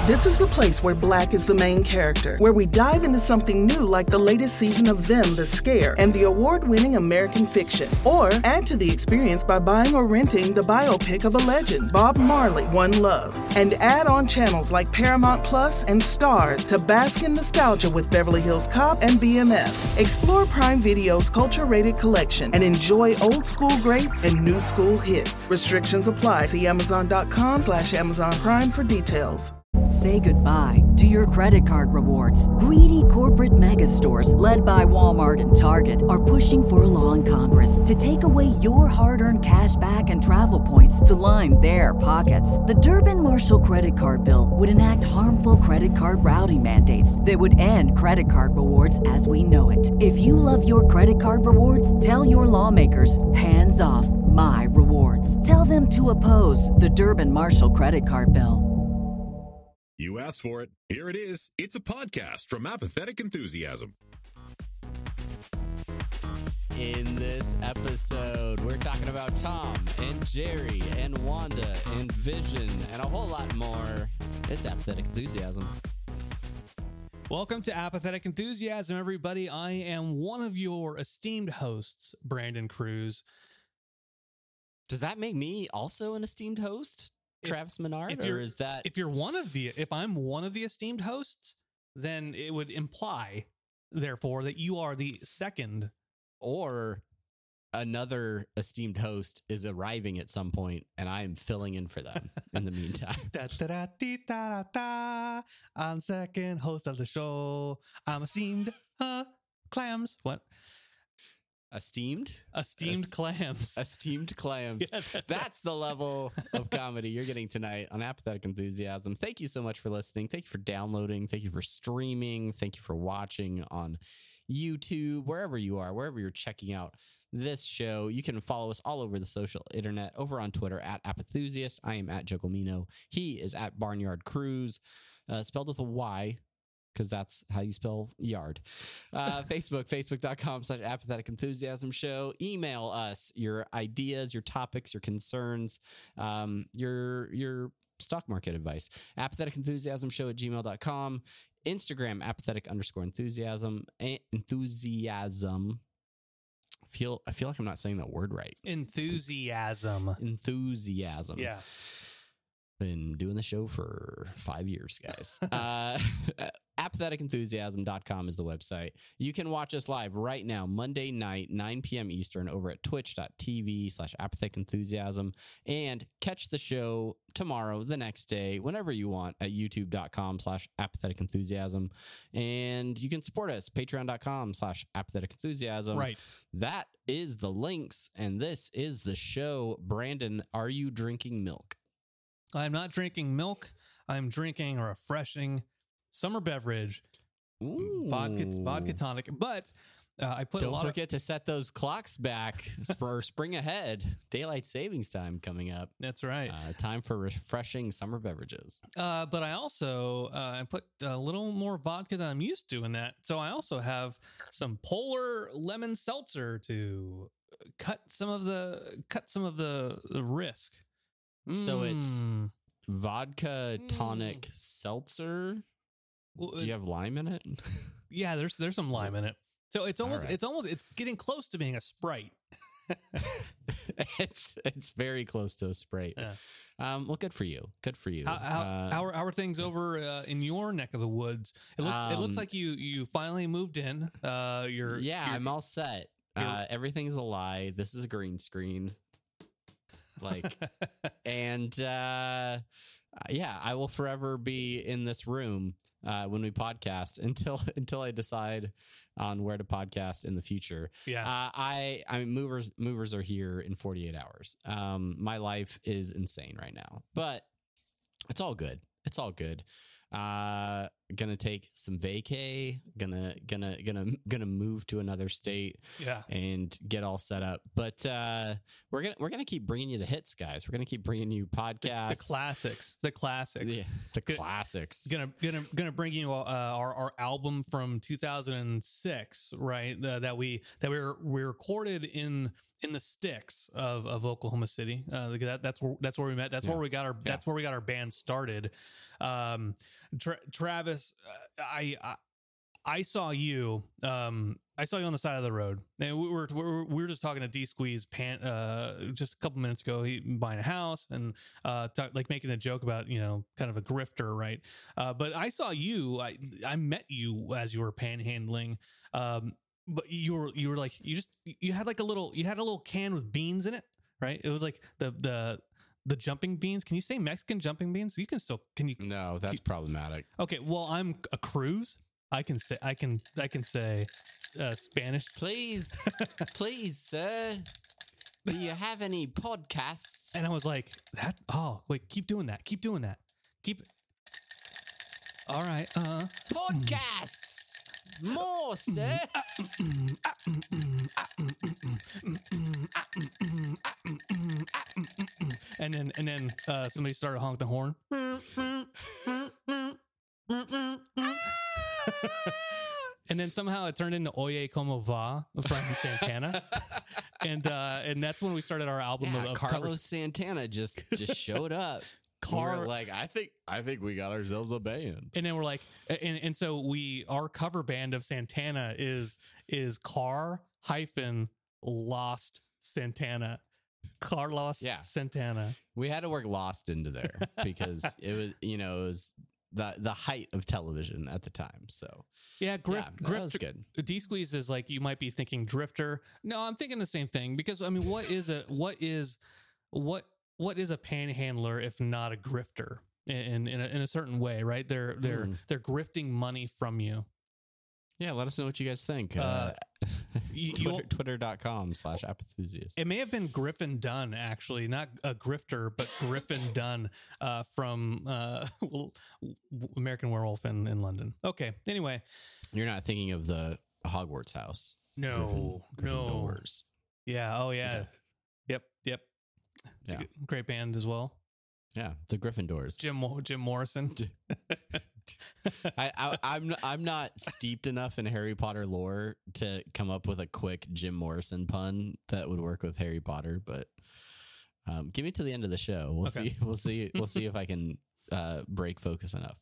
This is the place where Black is the main character, where we dive into something new like the latest season of Them, The Scare, and the award-winning American Fiction. Or add to the experience by buying or renting the biopic of a legend, Bob Marley, One Love. And add on channels like Paramount Plus and Stars to bask in nostalgia with Beverly Hills Cop and BMF. Explore Prime Video's culture-rated collection and enjoy old school greats and new school hits. Restrictions apply. See Amazon.com/Amazon Prime for details. Say goodbye to your credit card rewards. Greedy corporate mega stores, led by Walmart and Target, are pushing for a law in Congress to take away your hard-earned cash back and travel points to line their pockets. The Durbin-Marshall credit card bill would enact harmful credit card routing mandates that would end credit card rewards as we know it. If you love your credit card rewards, tell your lawmakers, hands off my rewards. Tell them to oppose the Durbin-Marshall credit card bill. You asked for it. Here it is. It's a podcast from Apathetic Enthusiasm. In this episode, we're talking about Tom and Jerry and Wanda and Vision and a whole lot more. It's Apathetic Enthusiasm. Welcome to Apathetic Enthusiasm, everybody. I am one of your esteemed hosts, Brandon Cruz. Does that make me also an esteemed host, Travis Menard, or is that if I'm one of the esteemed hosts, then it would imply, therefore, that you are the second, or another esteemed host is arriving at some point, and I am filling in for them in the meantime. I'm second host of the show. I'm esteemed clams. What? Esteemed clams. Esteemed clams. Yeah, that's the level of comedy you're getting tonight on Apathetic Enthusiasm. Thank you so much for listening. Thank you for downloading. Thank you for streaming. Thank you for watching on YouTube, wherever you are, wherever you're checking out this show. You can follow us all over the social internet, over on Twitter at Apathusiast. I am at Jocomino. He is at Barnyard Cruise, spelled with a Y, because that's how you spell yard. Facebook.com/Apathetic Enthusiasm Show. Email us your ideas, your topics, your concerns, your stock market advice. apatheticenthusiasmshow@gmail.com. Instagram, apathetic_enthusiasm. Enthusiasm. I feel like I'm not saying that word right. Enthusiasm. Yeah. Been doing the show for 5 years, guys. Apatheticenthusiasm.com is the website. You can watch us live right now, Monday night, 9 p.m. Eastern, over at twitch.tv/apatheticenthusiasm, and catch the show tomorrow, the next day, whenever you want, at youtube.com/apatheticenthusiasm. And you can support us, patreon.com/apatheticenthusiasm. Right. That is the links, and this is the show. Brandon, are you drinking milk? I'm not drinking milk. I'm drinking a refreshing summer beverage, vodka tonic. But I put Don't forget to set those clocks back for spring ahead. Daylight savings time coming up. That's right. Time for refreshing summer beverages. But I also I put a little more vodka than I'm used to in that. So I also have some Polar lemon seltzer to cut some of the risk. So it's vodka tonic seltzer. Do you have lime in it? Yeah, there's some lime in it. So it's getting close to being a Sprite. It's very close to a Sprite. Yeah. Well, good for you. Good for you. How are things over in your neck of the woods? It looks like you finally moved in. I'm all set. Everything's a lie. This is a green screen. I will forever be in this room when we podcast until I decide on where to podcast in the future. Yeah. I mean, movers are here in 48 hours. My life is insane right now, but it's all good. It's all good. Gonna take some vacay. Gonna move to another state. Yeah. And get all set up. But we're gonna keep bringing you the hits, guys. We're gonna keep bringing you podcasts, The classics. Yeah, the classics. Gonna bring you our album from 2006, right? That we recorded in the sticks of Oklahoma City. That's where we met. That's where we got our that's where we got our band started. Travis, I saw you. I saw you on the side of the road, and we were just talking to D Squeeze just a couple minutes ago. He buying a house and like making a joke about kind of a grifter, right? But I saw you. I met you as you were panhandling. But you were like you had a little can with beans in it, right? It was like the jumping beans. Can you say Mexican jumping beans? Can you? No, that's problematic. Okay, well, I'm a Cruz. I can say Spanish. Please, sir. Do you have any podcasts? And I was like, that. Oh, wait, keep doing that. Keep doing that. Keep. All right. Podcasts. More, sir. And then somebody started honking the horn. And then somehow it turned into Oye Como Va from Santana. And that's when we started our album of Carlos Santana just showed up. We're like, I think we got ourselves a band. And then we're like, and so our cover band of Santana is Lost Santana. Carlos Santana. We had to work Lost into there because it was the height of television at the time. So yeah, Grift was good. D Squeeze is like, you might be thinking Drifter. No, I'm thinking the same thing, because I mean, what is a panhandler if not a grifter in a certain way, right? They're grifting money from you. Yeah, let us know what you guys think. Twitter.com/apenthusiast. It may have been Griffin Dunn, actually, not a grifter, but Griffin Dunn from American Werewolf in London. Okay, anyway. You're not thinking of the Hogwarts house. No, Griffin no. Doors. Yeah, oh yeah. Okay. Yep. It's a great band as well. Yeah, the Gryffindors. Jim Morrison. I'm not steeped enough in Harry Potter lore to come up with a quick Jim Morrison pun that would work with Harry Potter, but give me to the end of the show. We'll see. We'll see if I can break focus enough.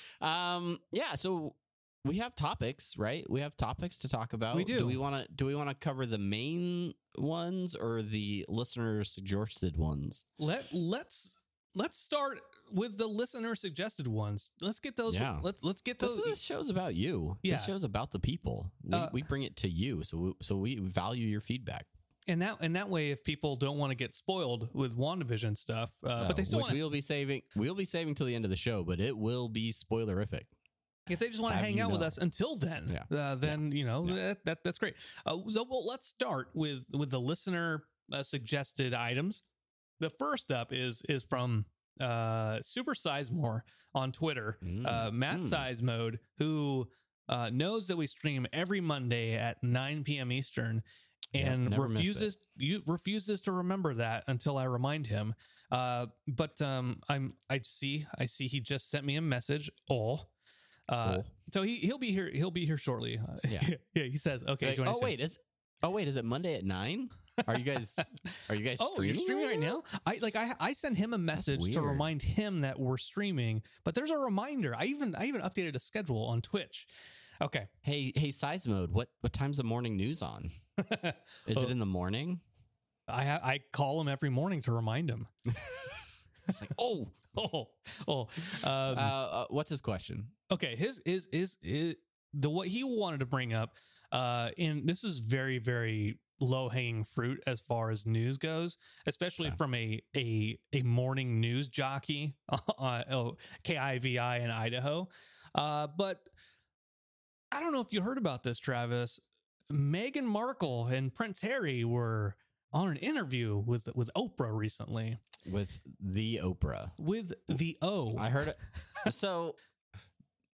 So we have topics, right? We have topics to talk about. We do. Do we want to cover the main ones or the listener suggested ones? Let's start with the listener suggested ones. Let's get those. Yeah. Let's get those. This show's about you. Yeah. This show's about the people. We bring it to you, so we value your feedback. And that way, if people don't want to get spoiled with WandaVision stuff, but they still we'll be saving till the end of the show, but it will be spoilerific. If they just want to hang out with us until then, that's great. Let's start with the listener suggested items. The first up is from Super Sizemore on Twitter, Matt Size Mode, who knows that we stream every Monday at 9 p.m. Eastern, and refuses to remember that until I remind him. But I see he just sent me a message. So he'll be here. He'll be here shortly. Yeah. He says, okay. Is it Monday at 9? Are you guys streaming? You're streaming right now? I sent him a message to remind him that we're streaming, but there's a reminder. I even updated a schedule on Twitch. Okay. Hey, Size Mode, what time's the morning news on? Is it in the morning? I call him every morning to remind him. It's like, what's his question? Okay, his what he wanted to bring up, and this is very, very low-hanging fruit as far as news goes, especially from a morning news jockey on KIVI in Idaho. But I don't know if you heard about this, Travis. Meghan Markle and Prince Harry were on an interview with Oprah recently. With the Oprah. With the O. I heard it. So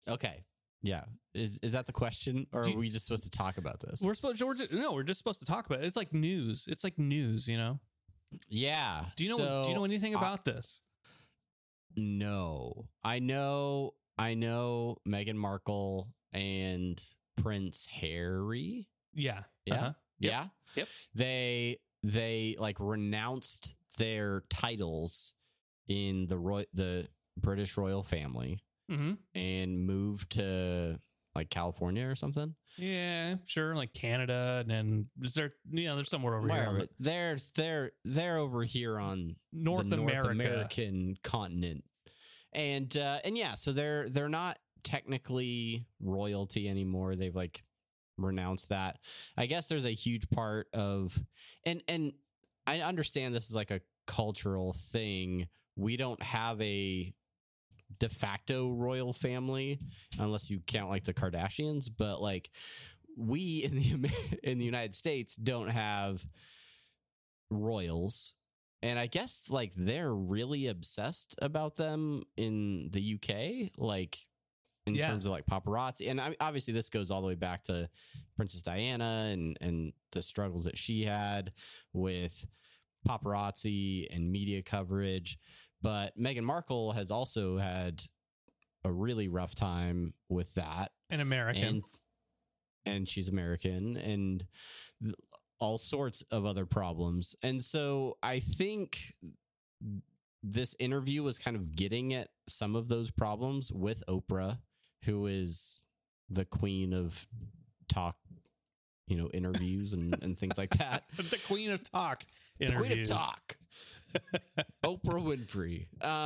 Okay. Yeah. Is that the question, or are we just supposed to talk about this? We're just supposed to talk about it. It's like news. It's like news, you know? Yeah. Do you know anything about this? No. I know Meghan Markle and Prince Harry. Yeah. Yeah. Uh-huh. Yeah. Yep. They like renounced their titles in the British royal family and moved to like California or something. Yeah, sure, like Canada, and then they're somewhere over here. They're over here on North the North America. American continent, and yeah, so they're not technically royalty anymore. They've like renounced that. I guess there's a huge part of, and I understand this is like a cultural thing. We don't have a de facto royal family unless you count like the Kardashians, but like we in the United States don't have royals, and I guess like they're really obsessed about them in the UK, like in terms of like paparazzi. And obviously this goes all the way back to Princess Diana and the struggles that she had with paparazzi and media coverage. But Meghan Markle has also had a really rough time with that. An American. And she's American, and all sorts of other problems. And so I think this interview was kind of getting at some of those problems with Oprah, who is the queen of talk, interviews and things like that. The queen of talk. The queen of talk. Oprah Winfrey.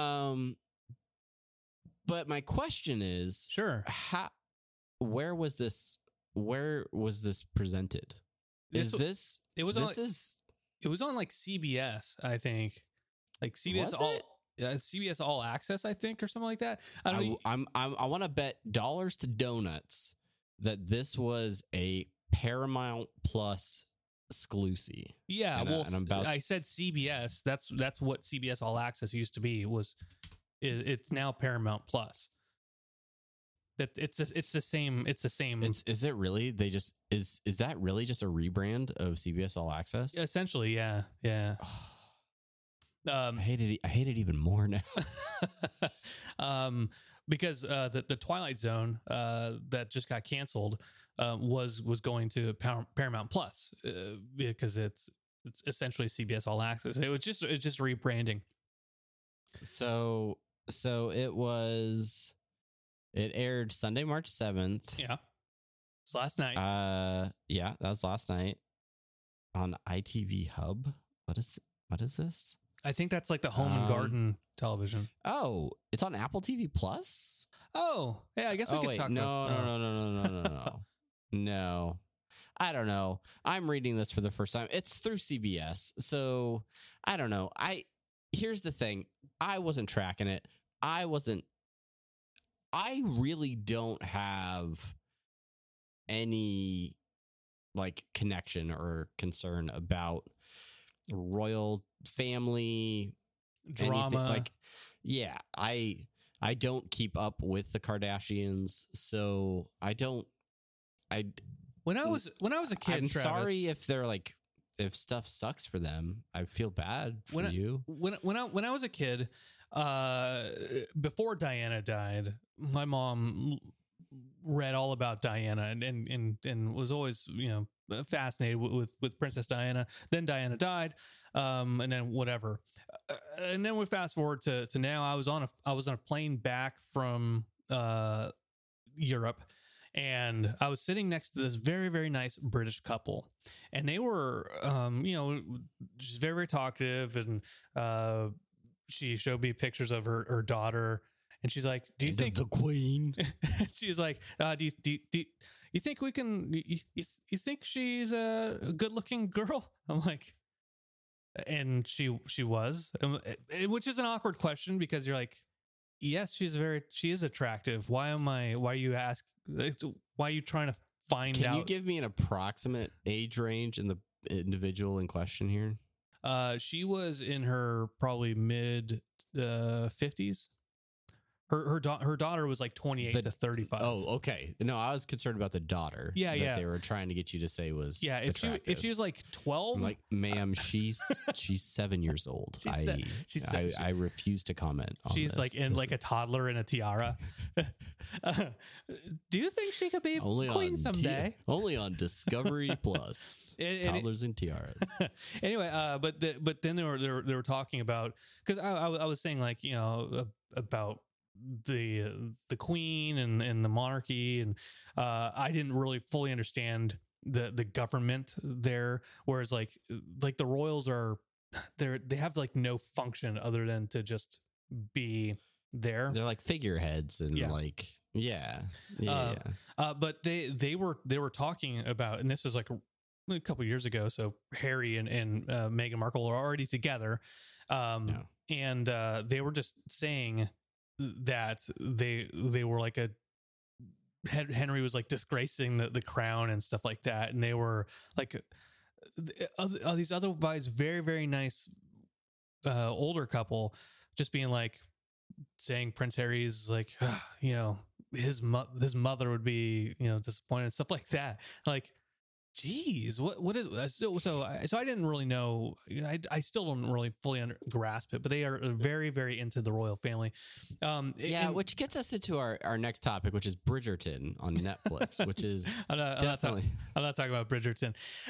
But my question is, sure, where was this presented? It was on like CBS, I think, like CBS CBS All Access, I think, or something like that. I want to bet dollars to donuts that this was a Paramount Plus exclusive. Yeah, I said CBS. That's what CBS All Access used to be. It's now Paramount Plus. That it's the same. Is it really? Is that really just a rebrand of CBS All Access? Essentially, yeah. I hate it even more now. Because the Twilight Zone that just got canceled was going to Paramount Plus because it's essentially CBS All Access. It's just rebranding. So it aired Sunday, March 7th. Yeah. It was last night. Yeah, that was last night on ITV Hub. What is this? I think that's like the Home and Garden television. Oh, it's on Apple TV Plus? Oh, yeah, I guess we could talk about No. No. I don't know. I'm reading this for the first time. It's through CBS. So I don't know. Here's the thing. I wasn't tracking it. I really don't have any like connection or concern about royal family drama. Like, yeah, I don't keep up with the Kardashians, so when I was a kid, I'm Travis, sorry if they're like, if stuff sucks for them. I feel bad for you. When I was a kid, before Diana died, my mom read all about Diana and was always fascinated with Princess Diana. Then Diana died, and then whatever, and then we fast forward to now. I was on a plane back from Europe. And I was sitting next to this very, very nice British couple, and they were, just very, very talkative. And she showed me pictures of her daughter, and she's like, "Do you think the Queen?" She was like, "Do you think we can? You think she's a good-looking girl?" I'm like, and she was, which is an awkward question because you're like, yes, she is attractive. Why are you trying to find out? Can you give me an approximate age range in the individual in question here? She was in her probably mid 50s. Her daughter was like 28 to 35. Oh, okay. No, I was concerned about the daughter. Yeah, that they were trying to get you to say was attractive. If she was like 12, I'm like, ma'am, she's 7 years old. I refuse to comment on she's this. like in like a toddler in a tiara. Do you think she could be queen someday? Only on Discovery Plus. Toddlers and tiaras. Anyway, but then they were talking about, because I was saying, like, you know, about the queen and the monarchy, and I didn't really fully understand the government there, whereas like the royals are they have like no function other than to just be there. They're like figureheads and like but they were talking about, and this is like a couple years ago, so Harry and Meghan Markle are already together, and they were just saying that they were like Henry was like disgracing the crown and stuff like that, and they were like these otherwise very, very nice older couple just being like saying Prince Harry's like you know, his mother would be, you know, disappointed, stuff like that. Like, geez, what is so I didn't really know. I still don't really fully grasp it, but they are very, very into the royal family. Which gets us into our next topic, which is Bridgerton on Netflix, which is I'm not talking about Bridgerton.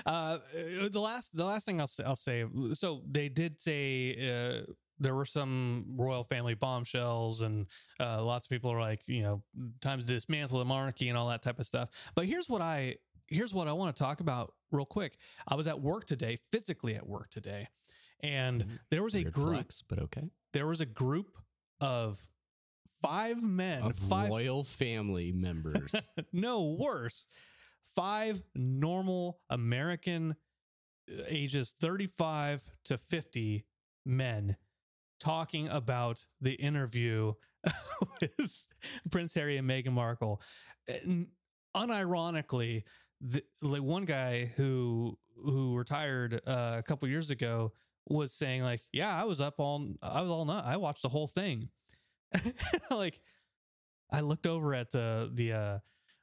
The last thing I'll say. So they did say there were some royal family bombshells, and lots of people are like, you know, times to dismantle the monarchy and all that type of stuff. But here's what I want to talk about real quick. I was at work today, physically at work today, and there was a group. Flex, but okay. There was a group of 5 men, of royal family members. No, worse. 5 normal American, ages 35 to 50 men, talking about the interview with Prince Harry and Meghan Markle. And unironically, like one guy who retired a couple years ago was saying like, yeah, I was all night. I watched the whole thing. Like, I looked over at the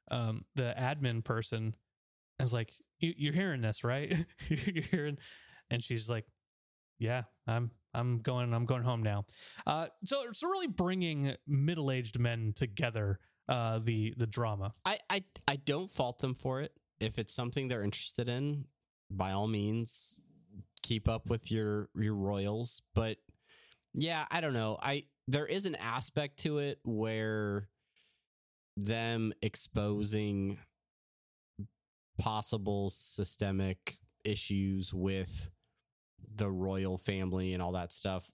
admin person. I was like, you're hearing this, right? You're hearing, and she's like, yeah, I'm going home now. So it's really bringing middle-aged men together. The drama. I don't fault them for it. If it's something they're interested in, by all means, keep up with your royals. But yeah, I don't know. There is an aspect to it where them exposing possible systemic issues with the royal family and all that stuff.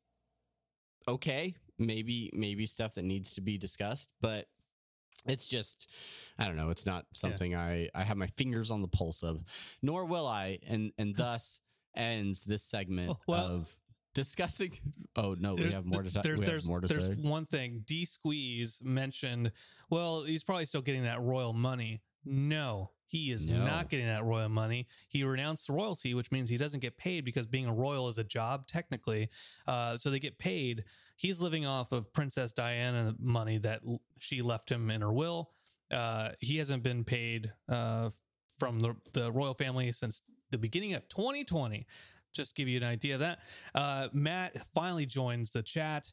Maybe stuff that needs to be discussed, but it's just, I don't know. It's not something I have my fingers on the pulse of, nor will I. And thus ends this segment of discussing. Oh no, we have more to talk. There's one thing. D Squeeze mentioned, well, he's probably still getting that royal money. No, he is not getting that royal money. He renounced royalty, which means he doesn't get paid, because being a royal is a job technically. So they get paid. He's living off of Princess Diana money that she left him in her will. He hasn't been paid from the royal family since the beginning of 2020. Just give you an idea of that. Matt finally joins the chat.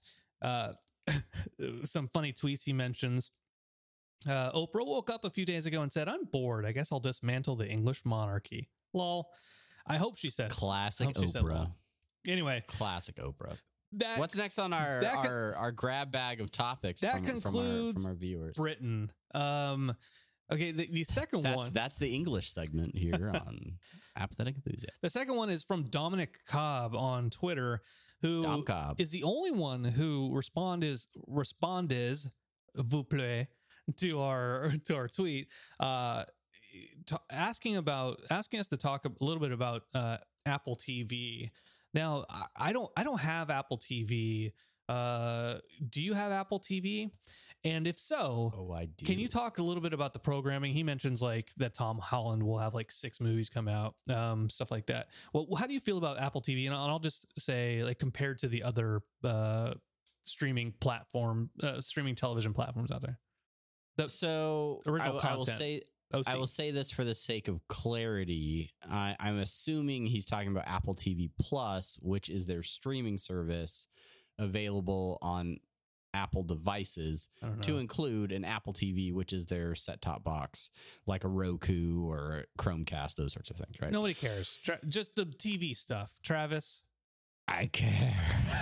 Some funny tweets he mentions. Oprah woke up a few days ago and said, "I'm bored. I guess I'll dismantle the English monarchy." Lol. I hope she said classic Oprah. Anyway, classic Oprah. What's next on our grab bag of topics that concludes from our viewers? Britain. Okay, the second one. That's the English segment here on Apathetic Enthusiast. The second one is from Dominic Cobb on Twitter, who is the only one who responded vous plaît, to our tweet, asking us to talk a little bit about Apple TV. Now, I don't have Apple TV. Do you have Apple TV? And if so, I do. Can you talk a little bit about the programming? He mentions like that Tom Holland will have like 6 movies come out, stuff like that. Well, how do you feel about Apple TV? And I'll just say, like, compared to the other streaming television platforms out there. So original I will content. say OC. I will say this for the sake of clarity. I'm assuming he's talking about Apple TV Plus, which is their streaming service available on Apple devices, I don't to know. include an Apple TV, which is their set-top box, like a Roku or a Chromecast, those sorts of things, right? Nobody cares. Just the TV stuff. Travis. I care.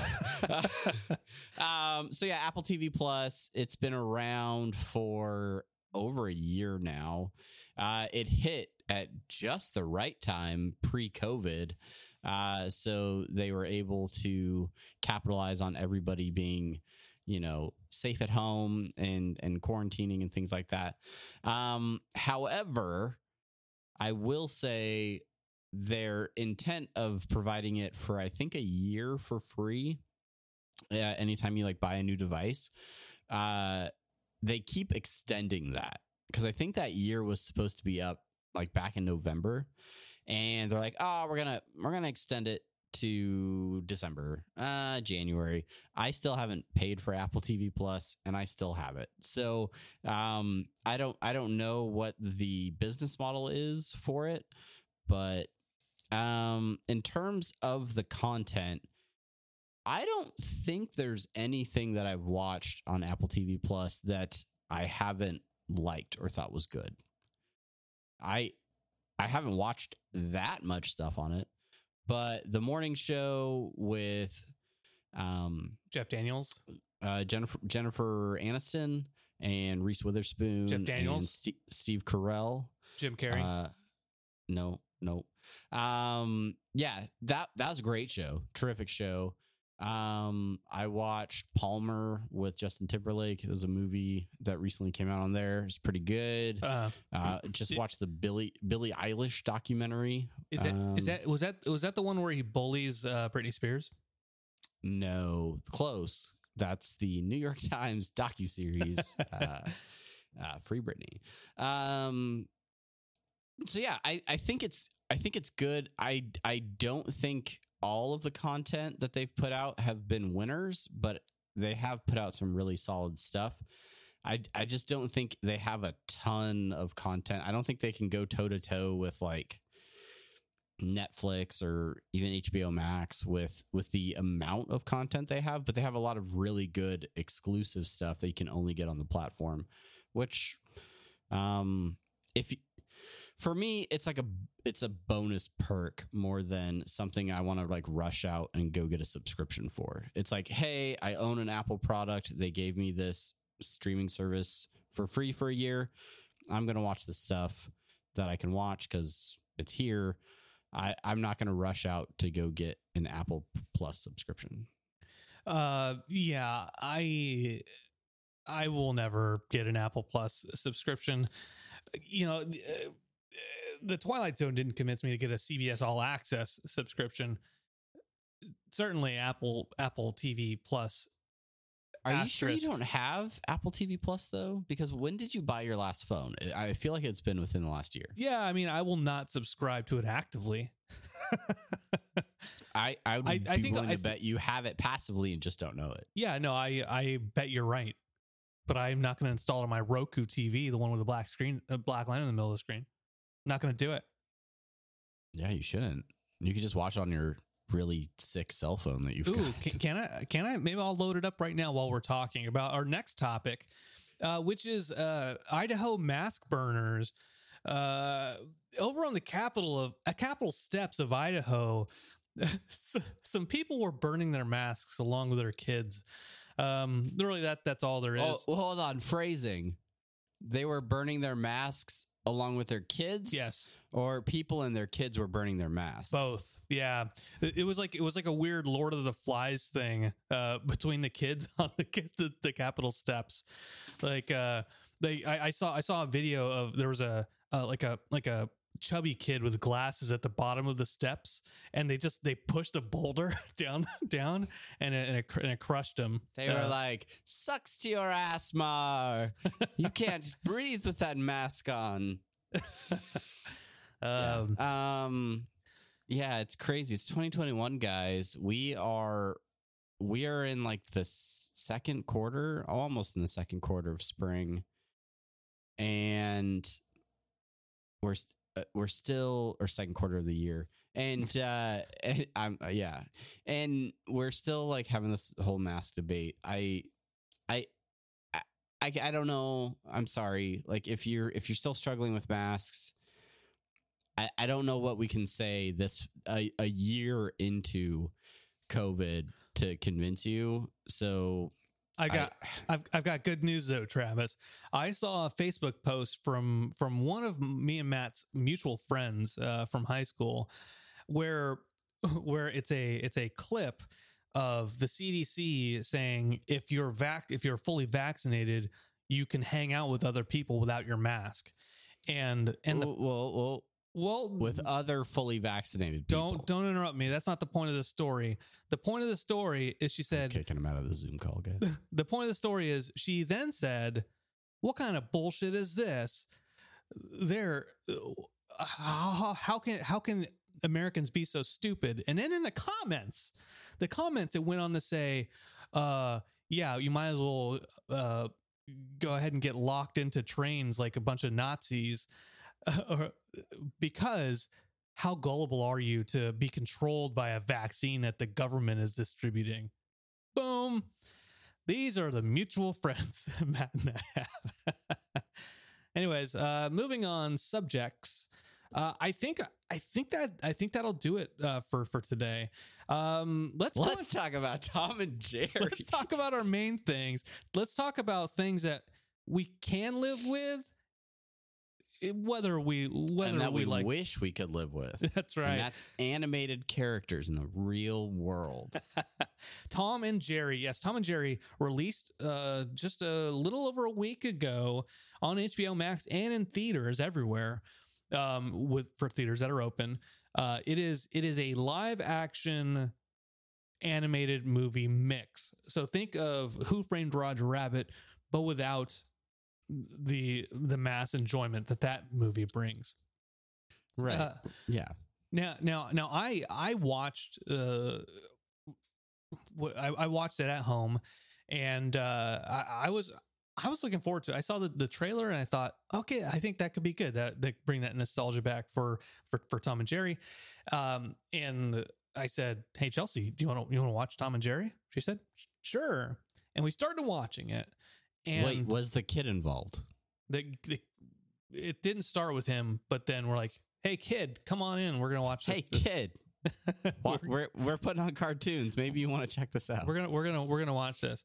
So yeah, Apple TV Plus, it's been around for over a year now. It hit at just the right time pre-COVID. So they were able to capitalize on everybody being, safe at home and quarantining and things like that. However, I will say their intent of providing it for, I think, a year for free, anytime you buy a new device, they keep extending that, because I think that year was supposed to be up back in November, and they're like, oh, we're gonna extend it to December, January. I still haven't paid for Apple TV Plus, and I still have it. So I don't know what the business model is for it, but in terms of the content, I don't think there's anything that I've watched on Apple TV Plus that I haven't liked or thought was good. I haven't watched that much stuff on it, but the morning show with Jeff Daniels, Jennifer Aniston and Reese Witherspoon, Jeff Daniels, and Steve Carell, Jim Carrey. No. Yeah, that was a great show. Terrific show. I watched Palmer with Justin Timberlake. There's a movie that recently came out on there. It's pretty good. Just watched the Billie Eilish documentary. Was that the one where he bullies Britney Spears? No, close. That's the New York Times docuseries, Free Britney. So yeah, I think it's good. I don't think all of the content that they've put out have been winners, but they have put out some really solid stuff. I just don't think they have a ton of content. I don't think they can go toe to toe with Netflix or even HBO Max with the amount of content they have, but they have a lot of really good exclusive stuff that you can only get on the platform, which for me, it's a bonus perk more than something I want to rush out and go get a subscription for. It's hey, I own an Apple product. They gave me this streaming service for free for a year. I'm going to watch the stuff that I can watch because it's here. I'm not going to rush out to go get an Apple Plus subscription. Yeah, I will never get an Apple Plus subscription. The Twilight Zone didn't convince me to get a CBS All Access subscription. Certainly Apple TV Plus. Are you sure you don't have Apple TV Plus though? Because when did you buy your last phone? I feel like it's been within the last year. Yeah, I mean, I will not subscribe to it actively. I would be willing to bet you have it passively and just don't know it. Yeah, no, I bet you're right. But I'm not going to install it on my Roku TV, the one with the black line in the middle of the screen. Not going to do it. Yeah, you shouldn't. You could just watch it on your really sick cell phone that you've got. Can I? Maybe I'll load it up right now while we're talking about our next topic, which is Idaho mask burners. Over on the Capitol steps of Idaho, some people were burning their masks along with their kids. Really, that's all there is. Oh, well, hold on. Phrasing. They were burning their masks along with their kids? Yes. Or people and their kids were burning their masks? Both. Yeah. It was like a weird Lord of the Flies thing between the kids on the Capitol steps. I saw a video of there was a chubby kid with glasses at the bottom of the steps, and they pushed a boulder down and it crushed him. They were like, "Sucks to your ass, Mar. You can't breathe with that mask on." Yeah, it's crazy. It's 2021, guys. We are we are in like the second quarter, almost in the second quarter of spring, and we're still, or second quarter of the year, and and we're still like having this whole mask debate. I don't know. I'm sorry. Like if you're still struggling with masks, I don't know what we can say this a year into COVID to convince you. So I've got good news though, Travis. I saw a Facebook post from one of me and Matt's mutual friends from high school, where it's a clip of the CDC saying if you're fully vaccinated, you can hang out with other people without your mask, well, with other fully vaccinated people. Don't interrupt me. That's not the point of the story. The point of the story is she said, I'm kicking him out of the Zoom call, guys. The point of the story is she then said, "What kind of bullshit is this? How can Americans be so stupid?" And then in the comments it went on to say, "Yeah, you might as well go ahead and get locked into trains like a bunch of Nazis." Because how gullible are you to be controlled by a vaccine that the government is distributing? Boom. These are the mutual friends Matt and I have. Anyways, moving on subjects. I think that'll do it for today. Let's talk about Tom and Jerry. Let's talk about our main things. Let's talk about things that we can live with. Whether we like, wish we could live with. That's right. And that's animated characters in the real world. Tom and Jerry. Yes, Tom and Jerry released just a little over a week ago on HBO Max and in theaters everywhere. For theaters that are open. It is a live action animated movie mix. So think of Who Framed Roger Rabbit, but without the mass enjoyment that movie brings. Right. Yeah. Now I watched I watched it at home, and I was looking forward to it. I saw the trailer and I thought, okay, I think that could be good. That bring that nostalgia back for Tom and Jerry. And I said, "Hey Chelsea, do you want to watch Tom and Jerry?" She said, "Sure." And we started watching it. And wait, was the kid involved? It didn't start with him, but then we're like, "Hey kid, come on in. We're gonna watch this." Hey kid, we're putting on cartoons. Maybe you want to check this out. We're gonna watch this.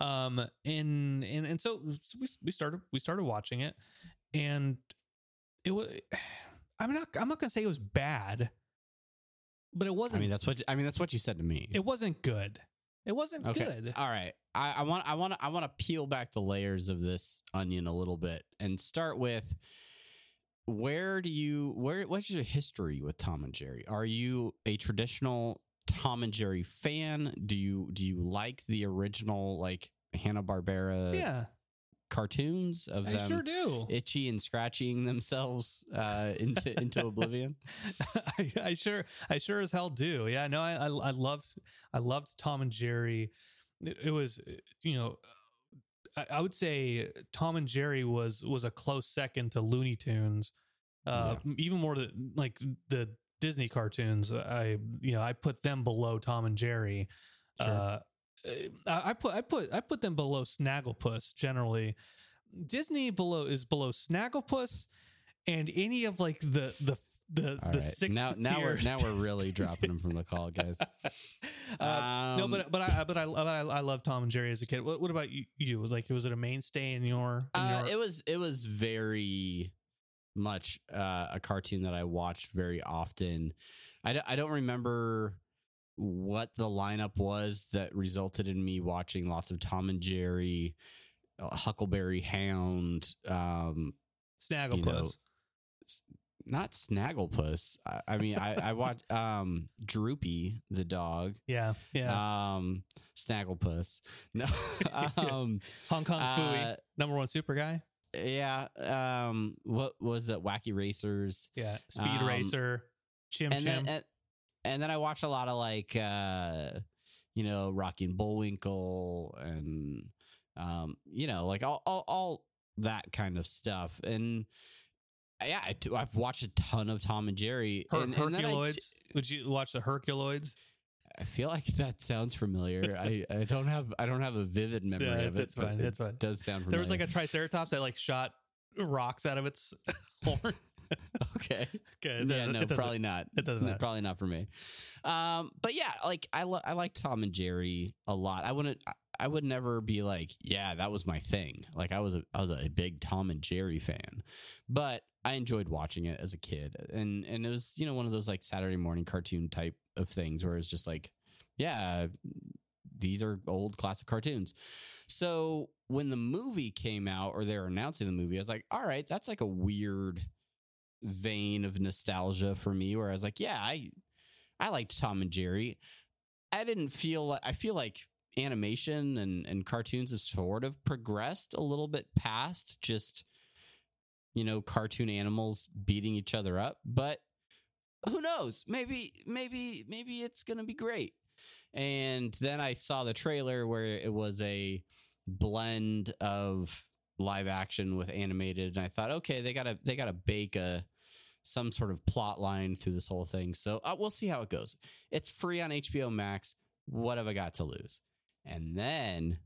And so we started watching it, and it was. I'm not gonna say it was bad, but it wasn't. I mean that's what you said to me. It wasn't good. It wasn't good. All right. I want to peel back the layers of this onion a little bit and start with what's your history with Tom and Jerry? Are you a traditional Tom and Jerry fan? Do you like the original like Hanna-Barbera cartoons of them? I sure do. Itchy and scratching themselves into oblivion. I sure as hell do. Yeah, no, I loved Tom and Jerry. It was, I would say Tom and Jerry was a close second to Looney Tunes. Even more to like the Disney cartoons. I put them below Tom and Jerry. Sure. I put them below Snagglepuss generally. Disney is below Snagglepuss and any of like the sixth now we're really dropping them from the call, guys. No, but I love Tom and Jerry as a kid. What about you? Was it a mainstay in your? It was very much a cartoon that I watched very often. I don't remember what the lineup was that resulted in me watching lots of Tom and Jerry, Huckleberry Hound, Snagglepuss. Not Snagglepuss. I mean, I watched Droopy the dog. Yeah. Snagglepuss. No, Hong Kong Phooey, #1 super guy. Yeah. What was it? Wacky Racers. Yeah. Speed Racer. Chim Chim. And then I watched a lot of like, Rocky and Bullwinkle and, like all that kind of stuff. And yeah, I've watched a ton of Tom and Jerry. Herculoids. Would you watch the Herculoids? I feel like that sounds familiar. I don't have a vivid memory of it. That's fine. It does sound familiar. There was like a Triceratops that like shot rocks out of its horn. Okay. Yeah, no, probably not. It doesn't matter. Probably not for me. But yeah, like I like Tom and Jerry a lot. I would never be like, yeah, that was my thing. Like I was a big Tom and Jerry fan, but I enjoyed watching it as a kid, and it was one of those like Saturday morning cartoon type of things where it's just like, yeah, these are old classic cartoons. So when the movie came out, or they were announcing the movie, I was like, all right, that's like a weird vein of nostalgia for me, where I was like, yeah, I liked Tom and Jerry. I feel like animation and cartoons have sort of progressed a little bit past just cartoon animals beating each other up, but who knows? Maybe it's gonna be great. And then I saw the trailer where it was a blend of live action with animated, and I thought, okay, they gotta bake some sort of plot line through this whole thing. So we'll see how it goes. It's free on HBO Max. What have I got to lose? And then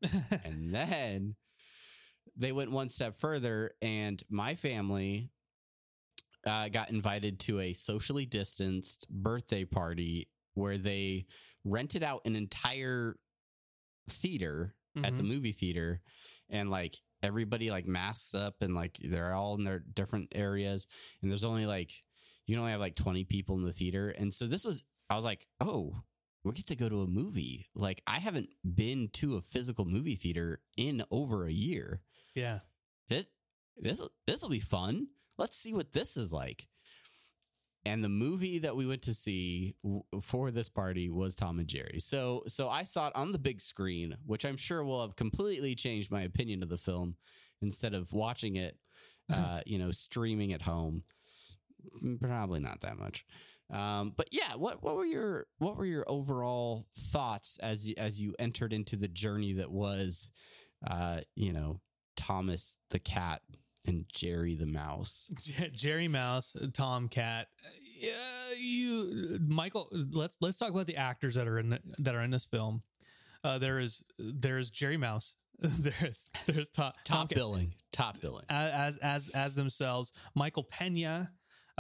they went one step further, and my family got invited to a socially distanced birthday party where they rented out an entire theater at the movie theater, and like everybody like masks up, and like they're all in their different areas, and there's only like you can only have like 20 people in the theater. And so I was like, oh, we get to go to a movie. Like I haven't been to a physical movie theater in over a year. Yeah. This will be fun. Let's see what this is like. And the movie that we went to see for this party was Tom and Jerry. So I saw it on the big screen, which I'm sure will have completely changed my opinion of the film instead of watching it, streaming at home. Probably not that much. But yeah, what were your overall thoughts as you entered into the journey that was, Thomas the cat and Jerry the mouse? Jerry Mouse, Tom Cat. Yeah, Michael. Let's talk about the actors that are in this film. There's Jerry Mouse. There's Tom billing as themselves. Michael Pena.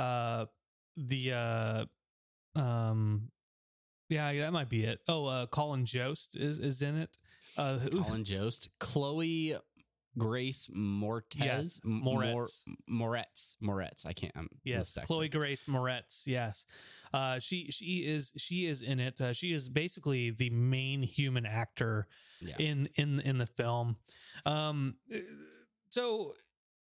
Yeah, that might be it. Oh, Colin Jost is in it. Colin Jost, Chloe Grace Moretz. Yes, Moretz. I can't. Yes, Chloe Grace Moretz. Yes, she is in it. She is basically the main human actor in the film. So,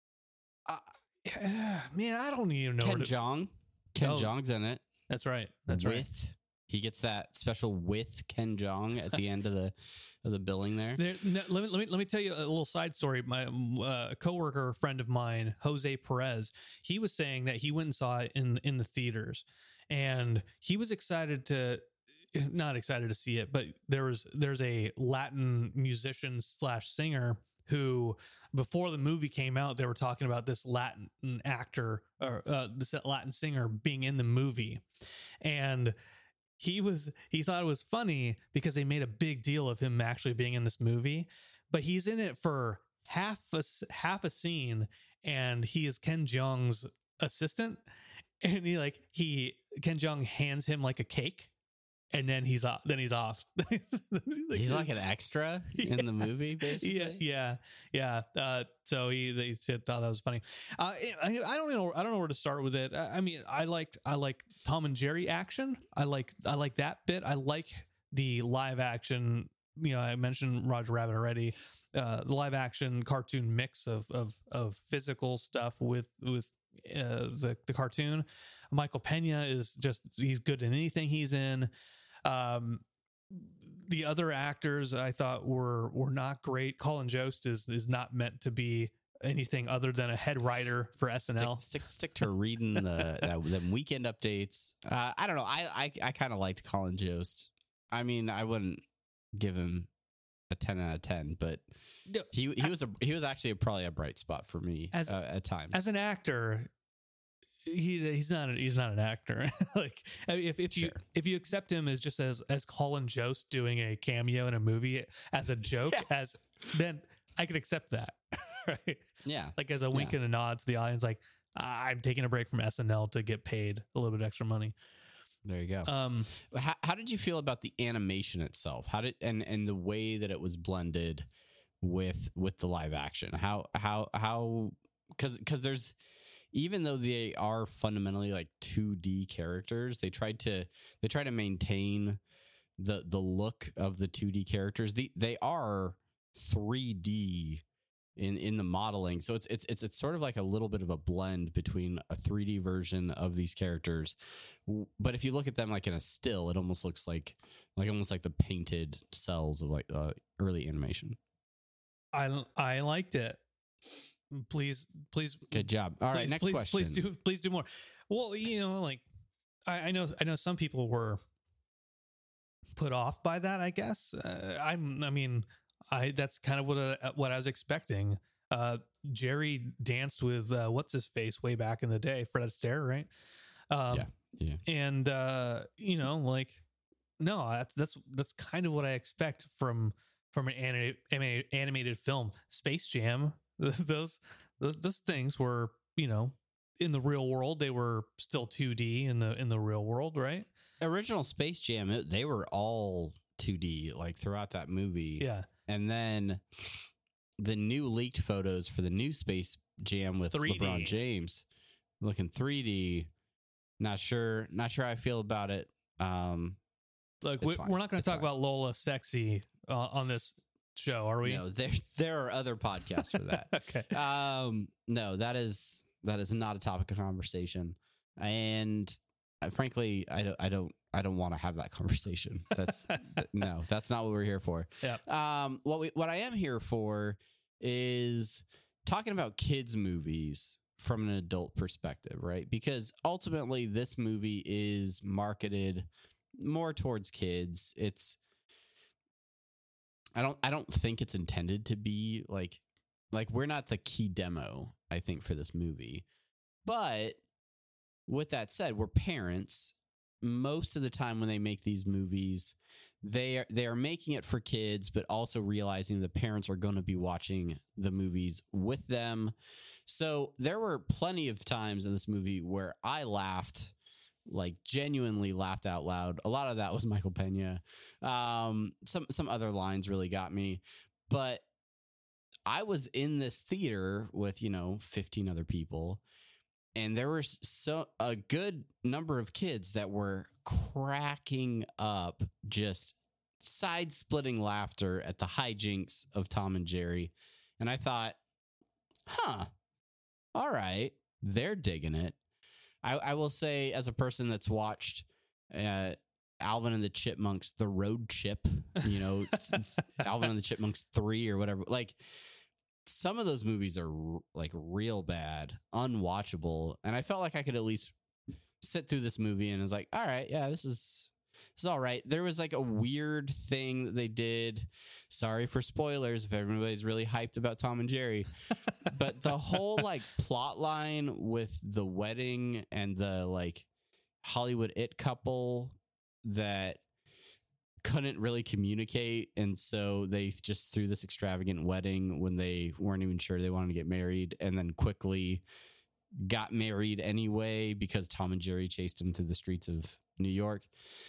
man, I don't even know. Ken Jeong. Ken Jeong's in it. That's right. Right. He gets that special with Ken Jeong at the end of the billing there. Let me tell you a little side story. My coworker, friend of mine, Jose Perez, he was saying that he went and saw it in the theaters, and he was not excited to see it, but there's a Latin musician / singer who, before the movie came out, they were talking about this Latin actor or this Latin singer being in the movie, and he thought it was funny because they made a big deal of him actually being in this movie, but he's in it for half a scene, and he is Ken Jeong's assistant, and Ken Jeong hands him like a cake. And then he's off. He's like an extra in the movie, basically. Yeah. So they thought that was funny. I don't know where to start with it. I mean, I like Tom and Jerry action. I like that bit. I like the live action. I mentioned Roger Rabbit already. The live action cartoon mix of physical stuff with the cartoon. Michael Pena he's good in anything he's in. The other actors I thought were not great. Colin Jost is not meant to be anything other than a head writer for SNL. Stick to reading the weekend updates. I don't know. I kind of liked Colin Jost. I mean, I wouldn't give him a 10 out of 10, but No, he was actually probably a bright spot for me at times. As an actor, he's not an actor. Like if you accept him as just as Colin Jost doing a cameo in a movie as a joke, then I could accept that. Right? Yeah. Like as a wink and a nod to the audience, like I'm taking a break from SNL to get paid a little bit extra money. There you go. How did you feel about the animation itself? How did and the way that it was blended with the live action? How because there's, even though they are fundamentally like 2D characters, they try to maintain the look of the 2D characters. They are 3D in the modeling, so it's sort of like a little bit of a blend between a 3D version of these characters, but if you look at them like in a still, it almost looks like almost like the painted cells of like early animation. I liked it. Please good job. All right, next question. Please do more. Well, like I know some people were put off by that, I guess. That's kind of what I was expecting. Jerry danced with what's his face way back in the day, Fred Astaire, right? Yeah. And like, no, that's kind of what I expect from an animated film. Space Jam, those things were, in the real world, they were still 2D in the real world, right? Original Space Jam, they were all 2D like throughout that movie. Yeah. And then the new leaked photos for the new Space Jam with 3D. LeBron James looking 3D. Not sure how I feel about it. Look, we're not going to talk about Lola Sexy on this show, are we? No, there are other podcasts for that. Okay. No, that is not a topic of conversation. And frankly, I don't want to have that conversation. That's no, that's not what we're here for. Yeah. What I am here for is talking about kids movies from an adult perspective, right? Because ultimately this movie is marketed more towards kids. I don't think it's intended to be like we're not the key demo, I think, for this movie. But with that said, we're parents. Most of the time when they make these movies, they are making it for kids, but also realizing the parents are going to be watching the movies with them. So there were plenty of times in this movie where I laughed, like genuinely laughed out loud. A lot of that was Michael Pena. Some other lines really got me, but I was in this theater with 15 other people. And there were a good number of kids that were cracking up, just side-splitting laughter at the hijinks of Tom and Jerry. And I thought, all right, they're digging it. I will say, as a person that's watched Alvin and the Chipmunks, The Road Chip, Alvin and the Chipmunks 3 or whatever, like, some of those movies are like real bad, unwatchable. And I felt like I could at least sit through this movie and I was like, all right, yeah, this is all right. There was like a weird thing that they did. Sorry for spoilers if everybody's really hyped about Tom and Jerry, but the whole like plot line with the wedding and the like Hollywood it couple that couldn't really communicate, and so they just threw this extravagant wedding when they weren't even sure they wanted to get married, and then quickly got married anyway because Tom and Jerry chased them through the streets of New York.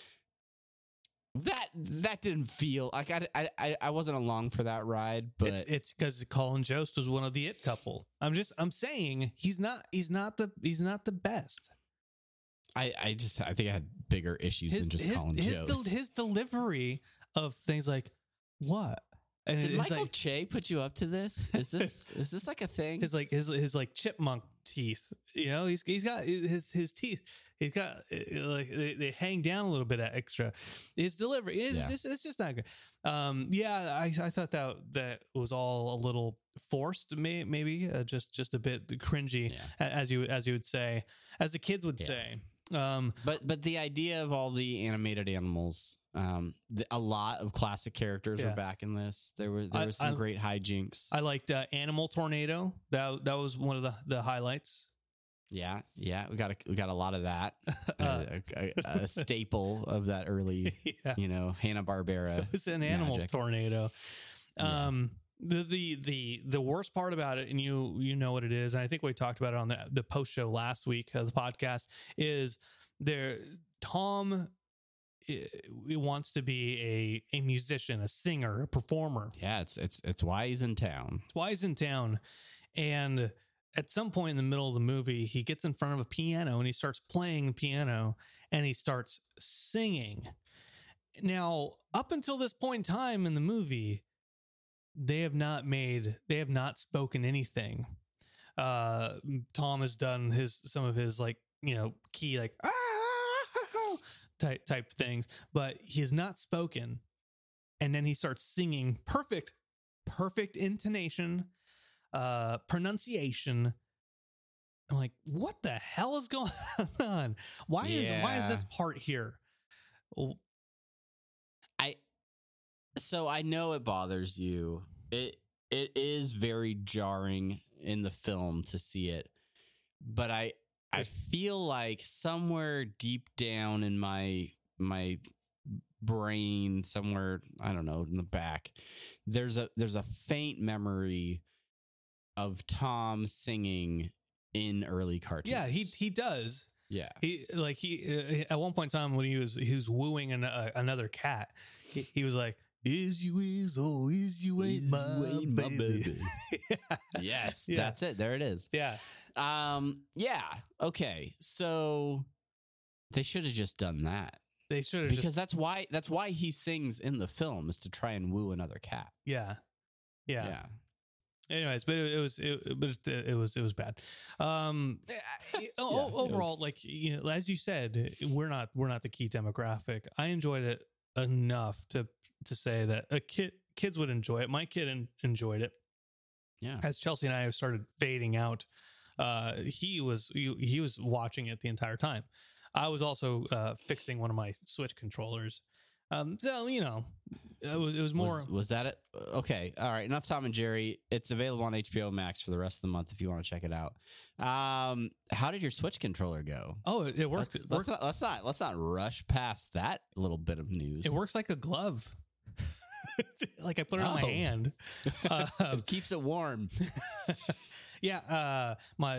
That didn't feel like I wasn't along for that ride, but it's because Colin Jost was one of the it couple. I'm saying he's not the best. I think I had bigger issues than just Colin Jost. His delivery of things like, what? And did Michael Che put you up to this? Is this like a thing? His chipmunk teeth. He's got his teeth. He's got like they hang down a little bit extra. His delivery it's just not good. I thought that was all a little forced, maybe just a bit cringy, as you would say, as the kids would say. But the idea of all the animated animals, a lot of classic characters were back in this. There was some great hijinks. I liked Animal Tornado. That was one of the highlights. Yeah, we got a lot of that. A staple of that early, Hanna-Barbera. It was an Animal Tornado. The worst part about it, and you know what it is, and I think we talked about it on the post show last week of the podcast, is Tom wants to be a musician, a singer, a performer. Yeah, it's why he's in town. It's why he's in town. And at some point in the middle of the movie, he gets in front of a piano and he starts playing the piano and he starts singing. Now, up until this point in time in the movie, they have not spoken anything. Tom has done some of his key type things, but he has not spoken. And then he starts singing perfect intonation, pronunciation. I'm like, what the hell is going on? Why is this part here? So I know it bothers you. It is very jarring in the film to see it, but I feel like somewhere deep down in my brain, somewhere, I don't know, in the back, there's a faint memory of Tom singing in early cartoons. Yeah, he does. Yeah, he at one point in time when he was wooing another cat, he was like, "Is you ain't my baby." Yes, that's it. There it is. Yeah. Okay. So they should have just done that. They should have, because that's why he sings in the film, is to try and woo another cat. Yeah. Anyways, but it was bad. Overall, as you said, we're not the key demographic. I enjoyed it enough to say that kids would enjoy it. My kid enjoyed it. Yeah. As Chelsea and I have started fading out, he was watching it the entire time. I was also fixing one of my Switch controllers. So it was more. Was that it? Okay, all right. Enough Tom and Jerry. It's available on HBO Max for the rest of the month if you want to check it out. How did your Switch controller go? Oh, it worked. Let's not rush past that little bit of news. It works like a glove. Like I put it on my hand. It keeps it warm. Yeah.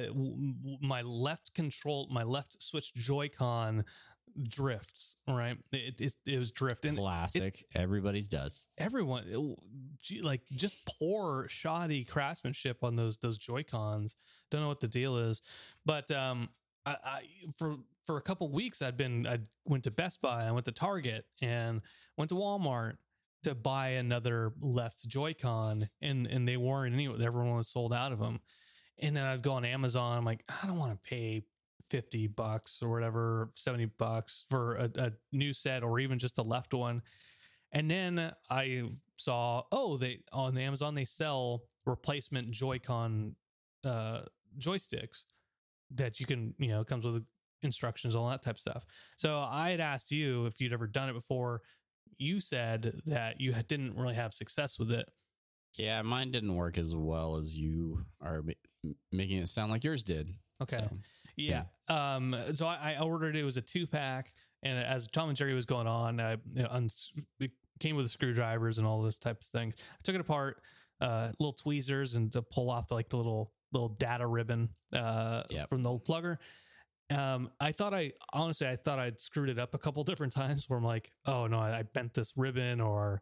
My left Switch Joy-Con drifts, right? It was drifting. Classic. Everybody's does. Everyone, just poor, shoddy craftsmanship on those Joy-Cons. Don't know what the deal is, but I for a couple weeks I went to Best Buy, I went to Target, and went to Walmart to buy another left Joy-Con, and they weren't anywhere. Everyone was sold out of them. And then I'd go on Amazon. I'm like, I don't want to pay $50 or whatever, $70 for a new set, or even just a left one. And then I saw, on Amazon, they sell replacement Joy-Con joysticks that you can, comes with instructions, all that type of stuff. So I had asked you if you'd ever done it before. You said that you didn't really have success with it. Yeah, mine didn't work as well as you are making it sound like yours did. Okay. So, yeah. So I ordered it. It was a 2-pack. And as Tom and Jerry was going on, it came with the screwdrivers and all this type of things. I took it apart, little tweezers, and to pull off the little data ribbon from the old plugger. I thought I'd screwed it up a couple different times where I'm like, oh no, I bent this ribbon, or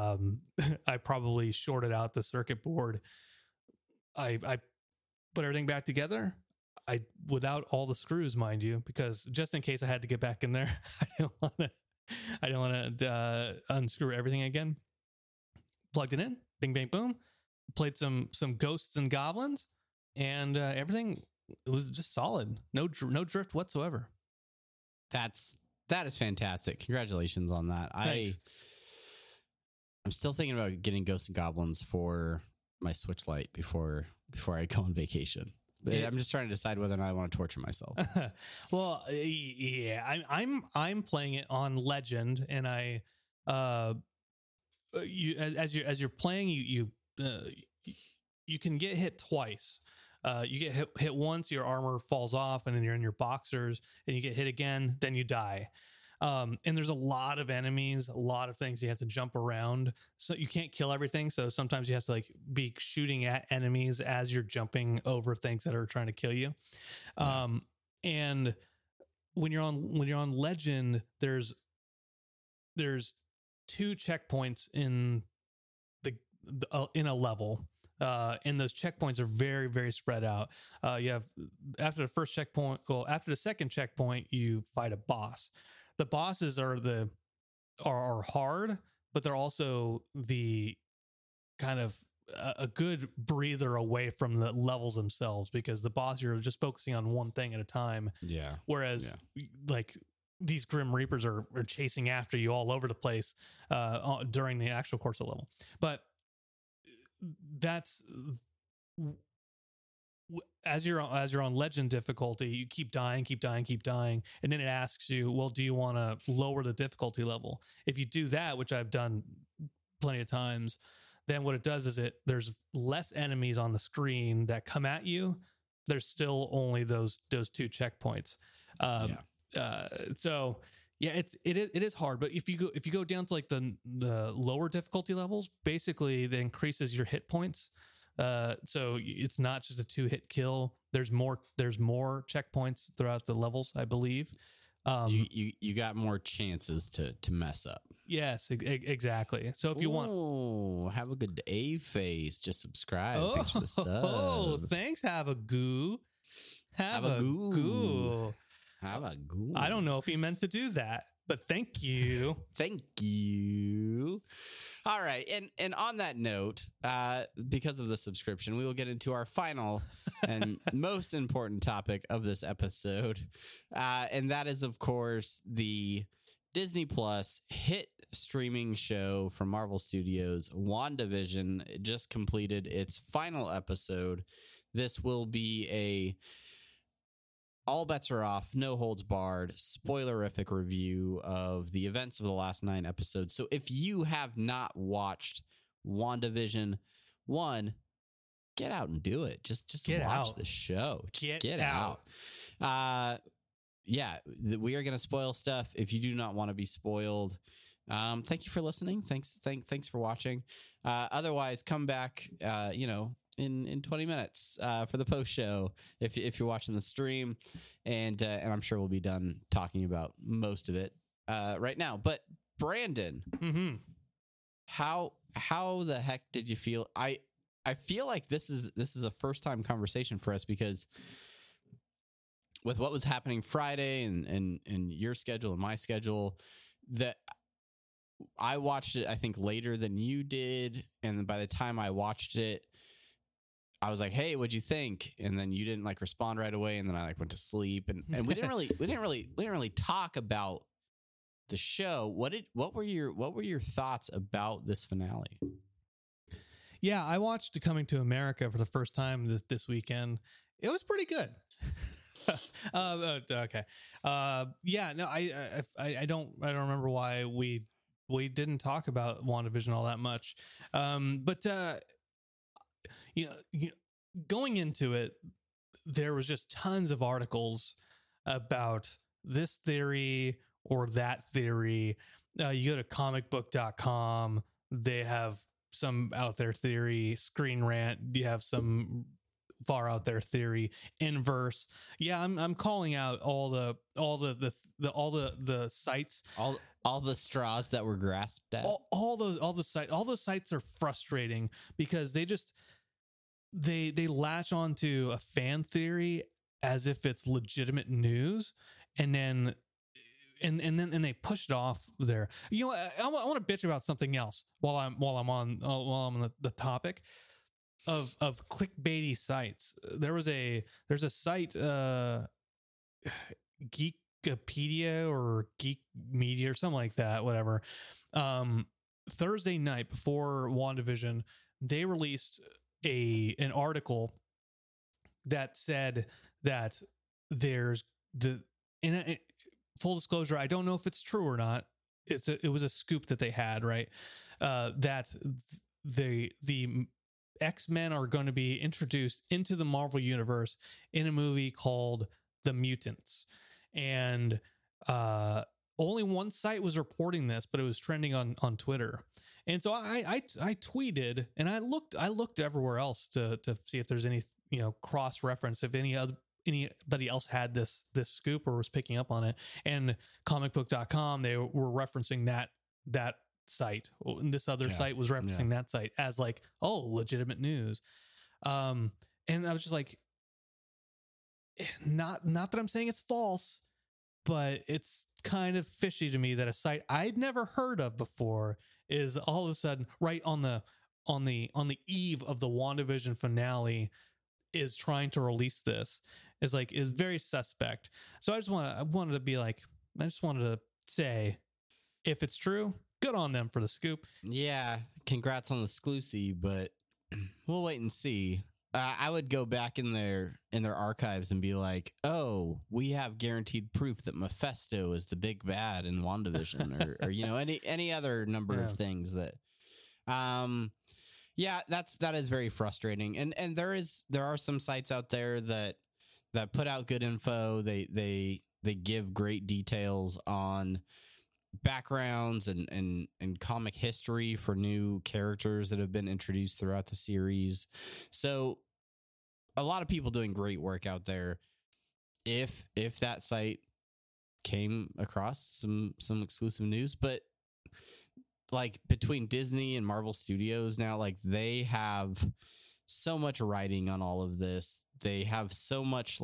I probably shorted out the circuit board. I put everything back together. Without all the screws, mind you, because just in case I had to get back in there, I didn't want to unscrew everything again. Plugged it in, bing, bang, boom. Played some Ghosts and Goblins, and everything, it was just solid. No drift whatsoever. That is fantastic. Congratulations on that. Thanks. I'm still thinking about getting Ghosts and Goblins for my Switch Lite before I go on vacation. I'm just trying to decide whether or not I want to torture myself. Well, yeah, I'm playing it on Legend, and as you're playing, you can get hit twice. You get hit once, your armor falls off, and then you're in your boxers, and you get hit again, then you die. And there's a lot of enemies, a lot of things you have to jump around, so you can't kill everything. So sometimes you have to be shooting at enemies as you're jumping over things that are trying to kill you. And when you're on Legend, there's 2 checkpoints in in a level. And those checkpoints are very, very spread out. You have after the second checkpoint, you fight a boss. The bosses are hard, but they're also the kind of a good breather away from the levels themselves, because the boss, you're just focusing on one thing at a time. Yeah. Whereas these Grim Reapers are chasing after you all over the place during the actual course of the level. But that's as you're on Legend difficulty, you keep dying, and then it asks you, well, do you want to lower the difficulty level? If you do that, which I've done plenty of times, then what it does is there's less enemies on the screen that come at you. There's still only those 2 checkpoints. So yeah, it is hard. But if you go down to the lower difficulty levels, basically that increases your hit points. So it's not just a 2-hit kill. There's more checkpoints throughout the levels, I believe. You got more chances to mess up. Yes, exactly. So if you want, have a good day, face. Just subscribe. Thanks for the sub. Oh, thanks. Have a goo. Have a goo. Have a goo. I don't know if he meant to do that, but thank you. Thank you. All right. And on that note, because of the subscription, we will get into our final and most important topic of this episode. And that is, of course, the Disney Plus hit streaming show from Marvel Studios, WandaVision. It just completed its final episode. This will be all bets are off, no holds barred, spoilerific review of the events of the last 9 episodes. So if you have not watched WandaVision 1, get out and do it. Just watch the show. Just get out. We are going to spoil stuff. If you do not want to be spoiled, thank you for listening. Thanks for watching. Otherwise, come back, in 20 minutes for the post show if you're watching the stream, and I'm sure we'll be done talking about most of it right now. But Brandon, how the heck did you feel? I feel like this is a first time conversation for us, because with what was happening Friday and your schedule and my schedule, that I watched it, I think, later than you did, and by the time I watched it, I was like, "Hey, what'd you think?" And then you didn't respond right away, and then I went to sleep, and we didn't really talk about the show. What were your thoughts about this finale? Yeah, I watched Coming to America for the first time this weekend. It was pretty good. Okay. I don't remember why we didn't talk about WandaVision all that much. But going into it, there was just tons of articles about this theory or that theory. You go to comicbook.com, they have some out there theory. Screen Rant, you have some far out there theory. Inverse, yeah, I'm calling out all the sites, all the straws that were grasped at. All those sites are frustrating because they latch onto a fan theory as if it's legitimate news, and then they push it off there. I want to bitch about something else while I'm on the topic of clickbaity sites. There's a site, Geekopedia or Geek Media or something like that, whatever. Thursday night before WandaVision, they released an article that said that there's full disclosure, I don't know if it's true or not. It was a scoop that they had, right? That the X-Men are going to be introduced into the Marvel universe in a movie called The Mutants. And only one site was reporting this, but it was trending on Twitter. And so I tweeted, and I looked everywhere else to see if there's any, cross reference, if anybody else had this scoop or was picking up on it. And comicbook.com, they were referencing that site. And this other site was referencing that site as like, oh, legitimate news. And I was just like, not that I'm saying it's false, but it's kind of fishy to me that a site I'd never heard of before is all of a sudden right on the eve of the WandaVision finale is trying to release this. Is very suspect. So I wanted to say, if it's true, good on them for the scoop. Yeah, congrats on the exclusive, but we'll wait and see. I would go back in their archives and be like, oh, we have guaranteed proof that Mephisto is the big bad in WandaVision, or any other number of things that, that is very frustrating. And there are some sites out there that put out good info. They give great details on backgrounds and comic history for new characters that have been introduced throughout the series. So a lot of people doing great work out there. If that site came across some exclusive news, but like between Disney and Marvel Studios now, like they have so much writing on all of this. They have so much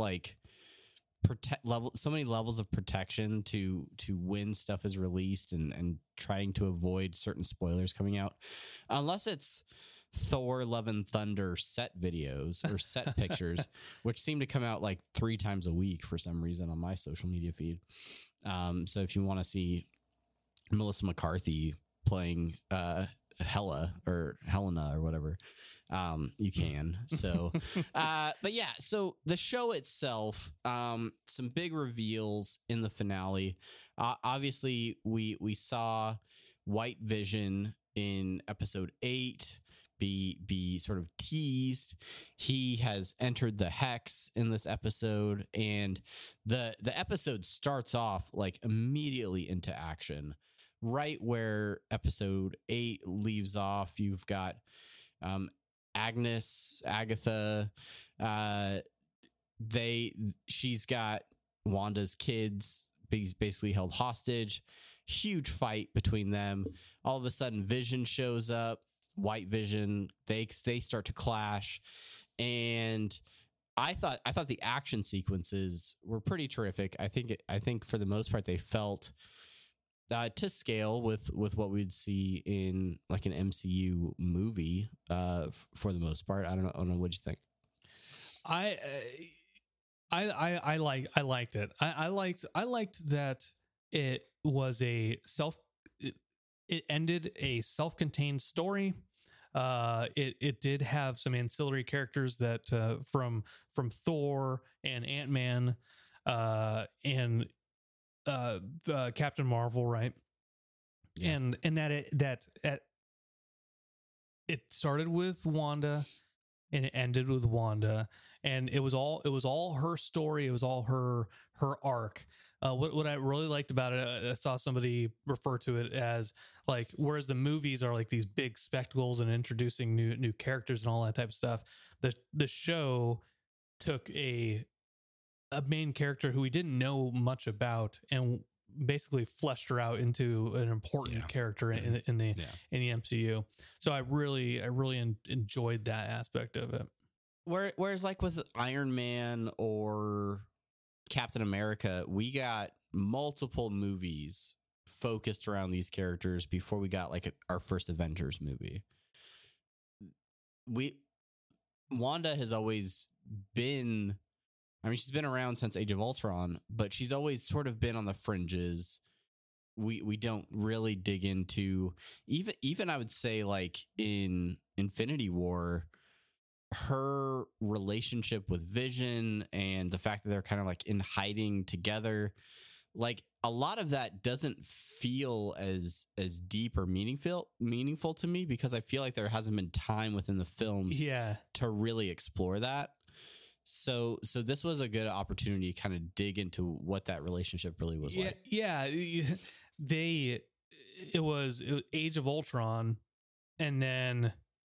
so many levels of protection to when stuff is released and trying to avoid certain spoilers coming out, unless it's Thor Love and Thunder set videos or set pictures, which seem to come out like 3 times a week for some reason on my social media feed. So if you want to see Melissa McCarthy playing Helena or whatever, you can. So but yeah, so the show itself, some big reveals in the finale. Obviously we saw White Vision in episode 8 be sort of teased. He has entered the Hex in this episode, and the episode starts off like immediately into action. Right where episode 8 leaves off, you've got Agatha. She's got Wanda's kids basically held hostage. Huge fight between them. All of a sudden, Vision shows up. White Vision. They start to clash, and I thought the action sequences were pretty terrific. I think for the most part they felt to scale with what we'd see in like an MCU movie for the most part. I don't know what you think. I liked it. I liked that it was it ended a self-contained story. It did have some ancillary characters that from Thor and Ant-Man and Captain Marvel, right? Yeah. And that it started with Wanda and it ended with Wanda, and it was all her story. It was all her arc. What I really liked about it, I saw somebody refer to it as like, whereas the movies are like these big spectacles and introducing new characters and all that type of stuff, the show took a main character who we didn't know much about and basically fleshed her out into an important character in the MCU. So I really enjoyed that aspect of it. Whereas like with Iron Man or Captain America, we got multiple movies focused around these characters before we got like our first Avengers movie. Wanda has always been, I mean, she's been around since Age of Ultron, but she's always sort of been on the fringes. We don't really dig into even I would say like in Infinity War, her relationship with Vision and the fact that they're kind of like in hiding together, like a lot of that doesn't feel as deep or meaningful to me, because I feel like there hasn't been time within the films to really explore that. So this was a good opportunity to kind of dig into what that relationship really was like. Yeah. It was Age of Ultron, and then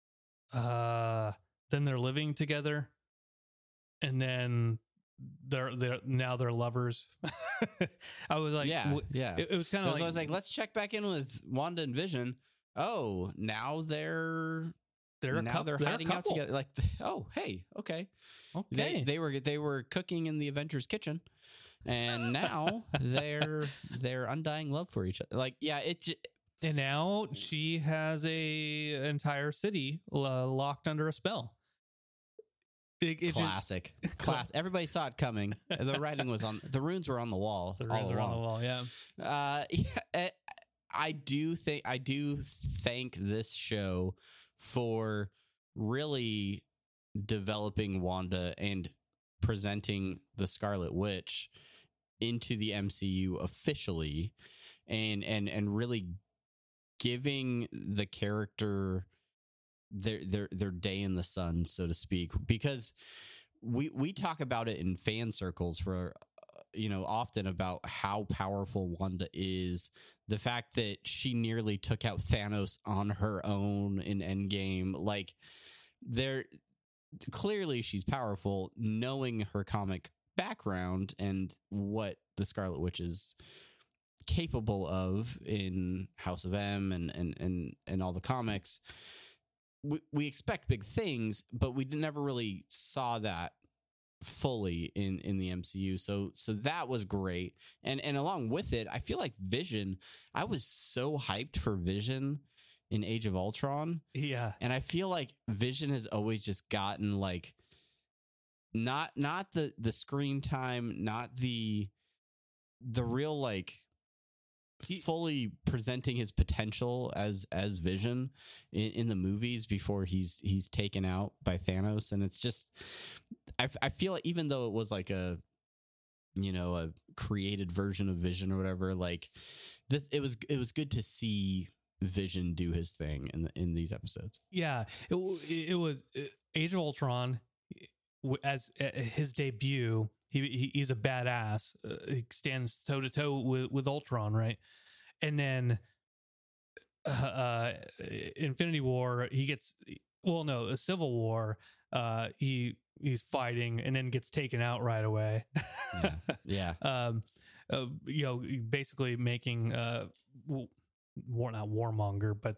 they're living together, and then they're lovers. I was like, it was kind of like, I was like, let's check back in with Wanda and Vision. Oh, now they're hiding out together. Like, oh, hey, okay. They were cooking in the Avengers kitchen, and now they're undying love for each other. Like, yeah, and now she has a entire city locked under a spell. Classic. Everybody saw it coming. The writing was on. The runes were on the wall. The runes were on the wall. Yeah. I do thank this show for really developing Wanda and presenting the Scarlet Witch into the MCU officially, and really giving the character their day in the sun, so to speak, because we talk about it in fan circles for often about how powerful Wanda is, the fact that she nearly took out Thanos on her own in Endgame. Like, clearly she's powerful, knowing her comic background and what the Scarlet Witch is capable of in House of M and all the comics. We expect big things, but we never really saw that fully in the MCU. So that was great. And along with it, I feel like Vision, I was so hyped for Vision in Age of Ultron. Yeah. And I feel like Vision has always just gotten like not the screen time, not the real like fully presenting his potential as Vision in the movies before he's taken out by Thanos. And it's just, I feel like even though it was like a created version of Vision or whatever, like this, it was good to see Vision do his thing in these episodes. Yeah, it was Age of Ultron as his debut. He's a badass. He stands toe to toe with Ultron, right? And then Infinity War, a Civil War. He's fighting and then gets taken out right away. Yeah. Basically making not Warmonger, but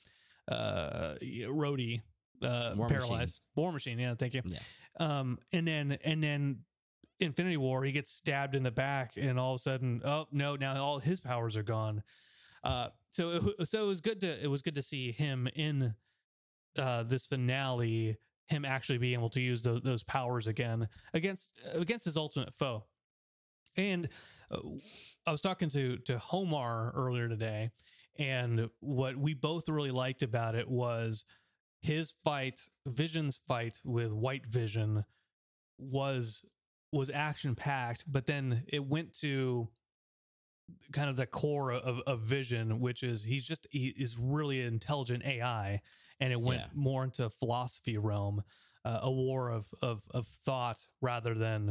Rhodey paralyzed. War Machine. Yeah, thank you. Yeah. And then Infinity War, he gets stabbed in the back, and all of a sudden, oh no! Now all his powers are gone. So it was good to see him in this finale. Him actually being able to use those powers again against his ultimate foe. And I was talking to Homar earlier today, and what we both really liked about it was Vision's fight with White Vision was action packed, but then it went to kind of the core of Vision, which is he is really intelligent AI, and it went more into philosophy realm, a war of thought rather than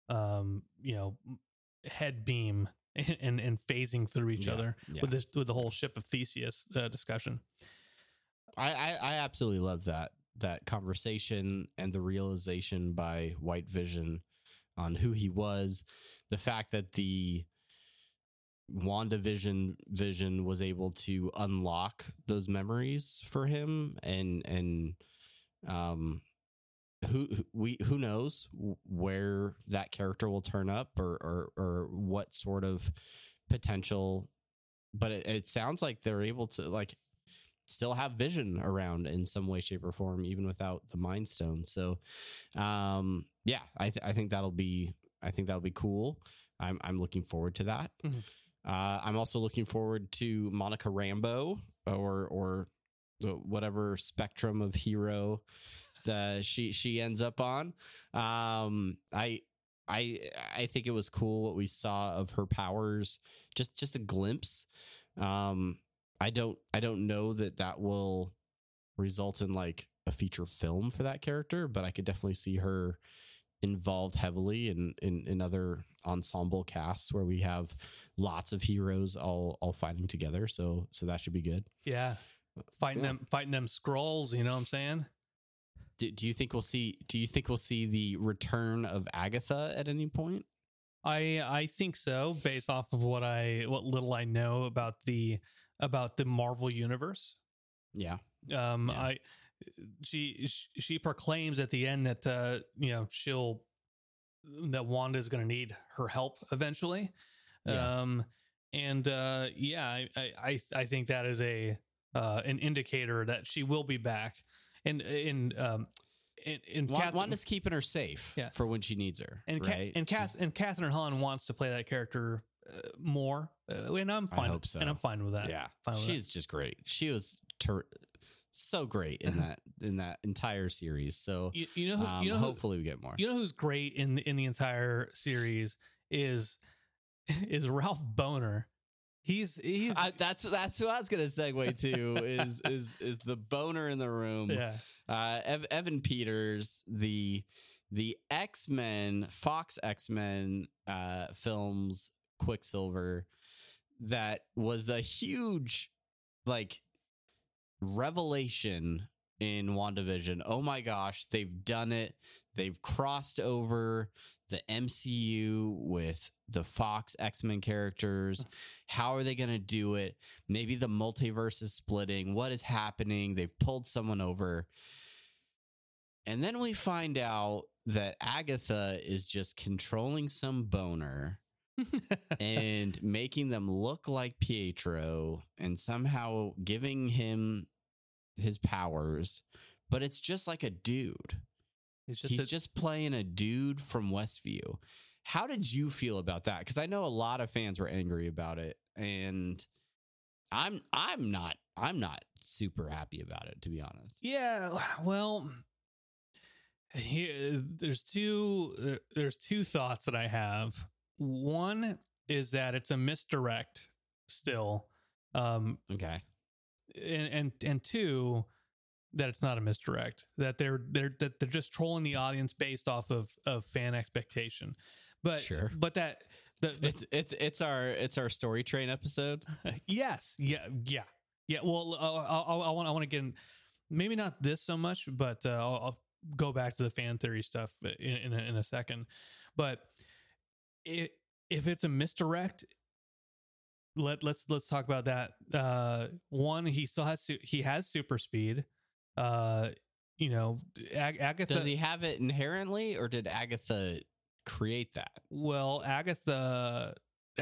head beam and phasing through each other with the whole ship of Theseus discussion. I absolutely love that conversation and the realization by White Vision on who he was, the fact that the WandaVision was able to unlock those memories for him, and who knows where that character will turn up or what sort of potential, but it sounds like they're able to like still have Vision around in some way, shape, or form, even without the Mind Stone. So, I think that'll be cool. I'm looking forward to that. Mm-hmm. I'm also looking forward to Monica Rambeau or whatever spectrum of hero she ends up on. I think it was cool what we saw of her powers, just a glimpse. I don't know that will result in like a feature film for that character, but I could definitely see her involved heavily in other ensemble casts where we have lots of heroes all fighting together. So that should be good. Yeah. Fighting them scrolls, you know what I'm saying? Do you think we'll see the return of Agatha at any point? I think so, based off of what little I know about the Marvel universe. Yeah. She proclaims at the end that that Wanda is going to need her help eventually. Yeah. I think that is an indicator that she will be back. Wanda's keeping her safe for when she needs her, right? Catherine Hahn wants to play that character more, and I'm fine. I hope so. And I'm fine with that. Yeah, she's just great. She was so great in that entire series. So hopefully we get more. You know who's great in the entire series is Ralph Boner. He's that's who I was gonna segue to is the boner in the room. Yeah. Evan Peters, the X-Men, Fox X-Men films Quicksilver, that was the huge like revelation in WandaVision. Oh my gosh, they've done it. They've crossed over the MCU with the Fox X-Men characters. How are they going to do it? Maybe the multiverse is splitting. What is happening? They've pulled someone over. And then we find out that Agatha is just controlling some boner and making them look like Pietro and somehow giving him his powers. But it's just like a dude. He's just playing a dude from Westview. How did you feel about that? Because I know a lot of fans were angry about it, and I'm not super happy about it, to be honest. Yeah, well, there's two thoughts that I have. One is that it's a misdirect still. Okay. And two, that it's not a misdirect, that they're just trolling the audience based off of fan expectation. But sure. But that it's our story train episode. Yes. Yeah. Well, I want to get in, maybe not this so much, but I'll go back to the fan theory stuff in a second. But if it's a misdirect, let's talk about that. One, he has super speed. Agatha, does he have it inherently, or did Agatha create that? Well, Agatha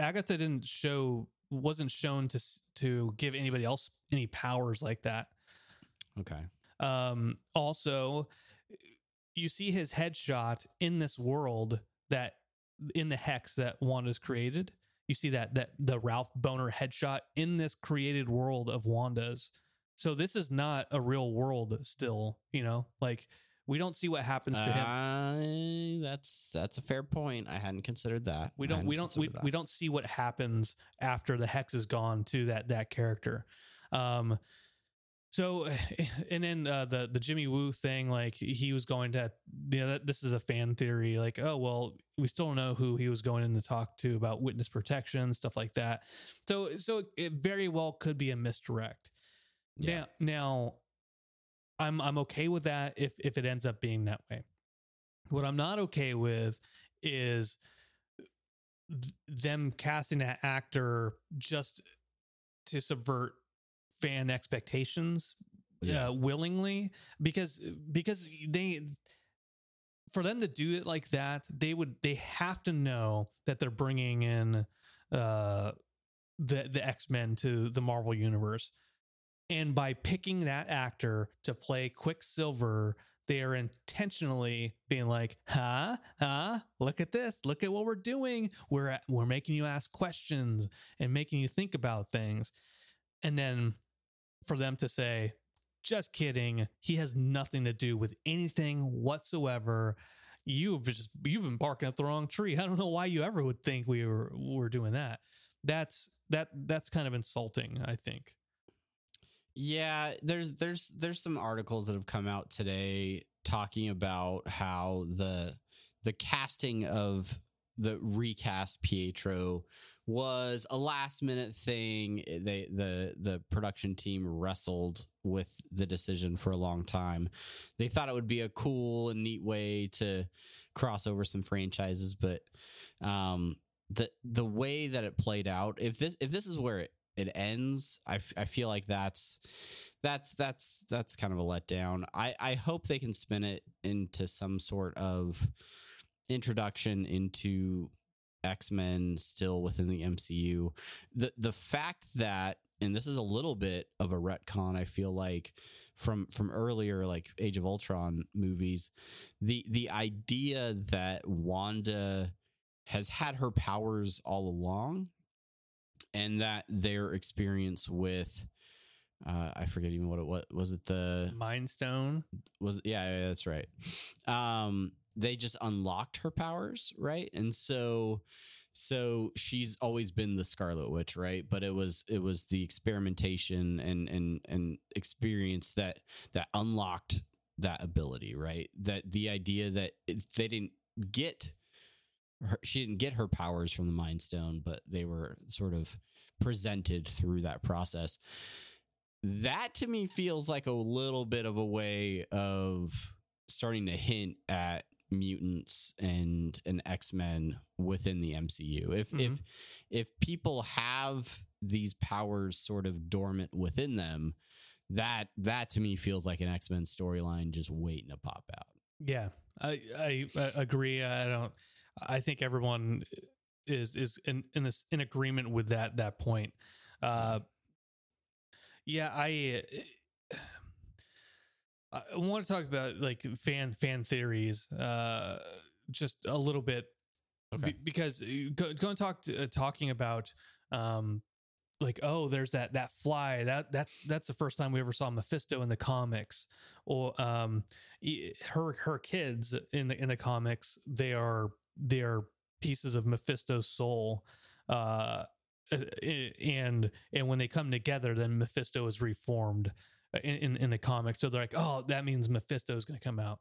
wasn't shown to give anybody else any powers like that. Okay. Also, you see his headshot in this world, that in the hex that Wanda's created. You see that the Ralph Boner headshot in this created world of Wanda's. So this is not a real world still, like we don't see what happens to him. That's a fair point. I hadn't considered that. We don't see what happens after the hex is gone to that character. So, and then the Jimmy Woo thing, like he was going to, this is a fan theory, like, oh, well, we still don't know who he was going in to talk to about witness protection, stuff like that. So it very well could be a misdirect. Yeah. Now I'm okay with that if it ends up being that way. What I'm not okay with is them casting that actor just to subvert fan expectations willingly, because they, for them to do it like that, they have to know that they're bringing in the X-Men to the Marvel universe. And by picking that actor to play Quicksilver, they are intentionally being like, look at this. Look at what we're doing. We're making you ask questions and making you think about things. And then for them to say, just kidding. He has nothing to do with anything whatsoever. You've been barking up the wrong tree. I don't know why you ever would think we were doing that. That's kind of insulting, I think. Yeah, there's some articles that have come out today talking about how the casting of the recast Pietro was a last minute thing. The production team wrestled with the decision for a long time. They thought it would be a cool and neat way to cross over some franchises, but the way that it played out, if this is where it ends, I feel like that's kind of a letdown. I hope they can spin it into some sort of introduction into X-Men still within the MCU. The fact that, and this is a little bit of a retcon, I feel like from earlier like Age of Ultron movies, the idea that Wanda has had her powers all along, and that their experience with I forget even what was it, the Mind Stone? Yeah, that's right. They just unlocked her powers, right? And so she's always been the Scarlet Witch, right? But it was the experimentation and experience that unlocked that ability, right? That the idea that they didn't get her, she didn't get her powers from the Mind Stone, but they were sort of presented through that process. That to me feels like a little bit of a way of starting to hint at mutants and X-Men within the MCU. If people have these powers sort of dormant within them, that to me feels like an X-Men storyline just waiting to pop out. Yeah, I agree. I think everyone is in agreement with that point. Yeah, I want to talk about like fan theories just a little bit. Okay. Because going talking about like, oh, there's that fly that's the first time we ever saw Mephisto in the comics, or her kids in the comics, they are pieces of Mephisto's soul, and when they come together, then Mephisto is reformed in the comics. So they're like, oh, that means Mephisto is going to come out.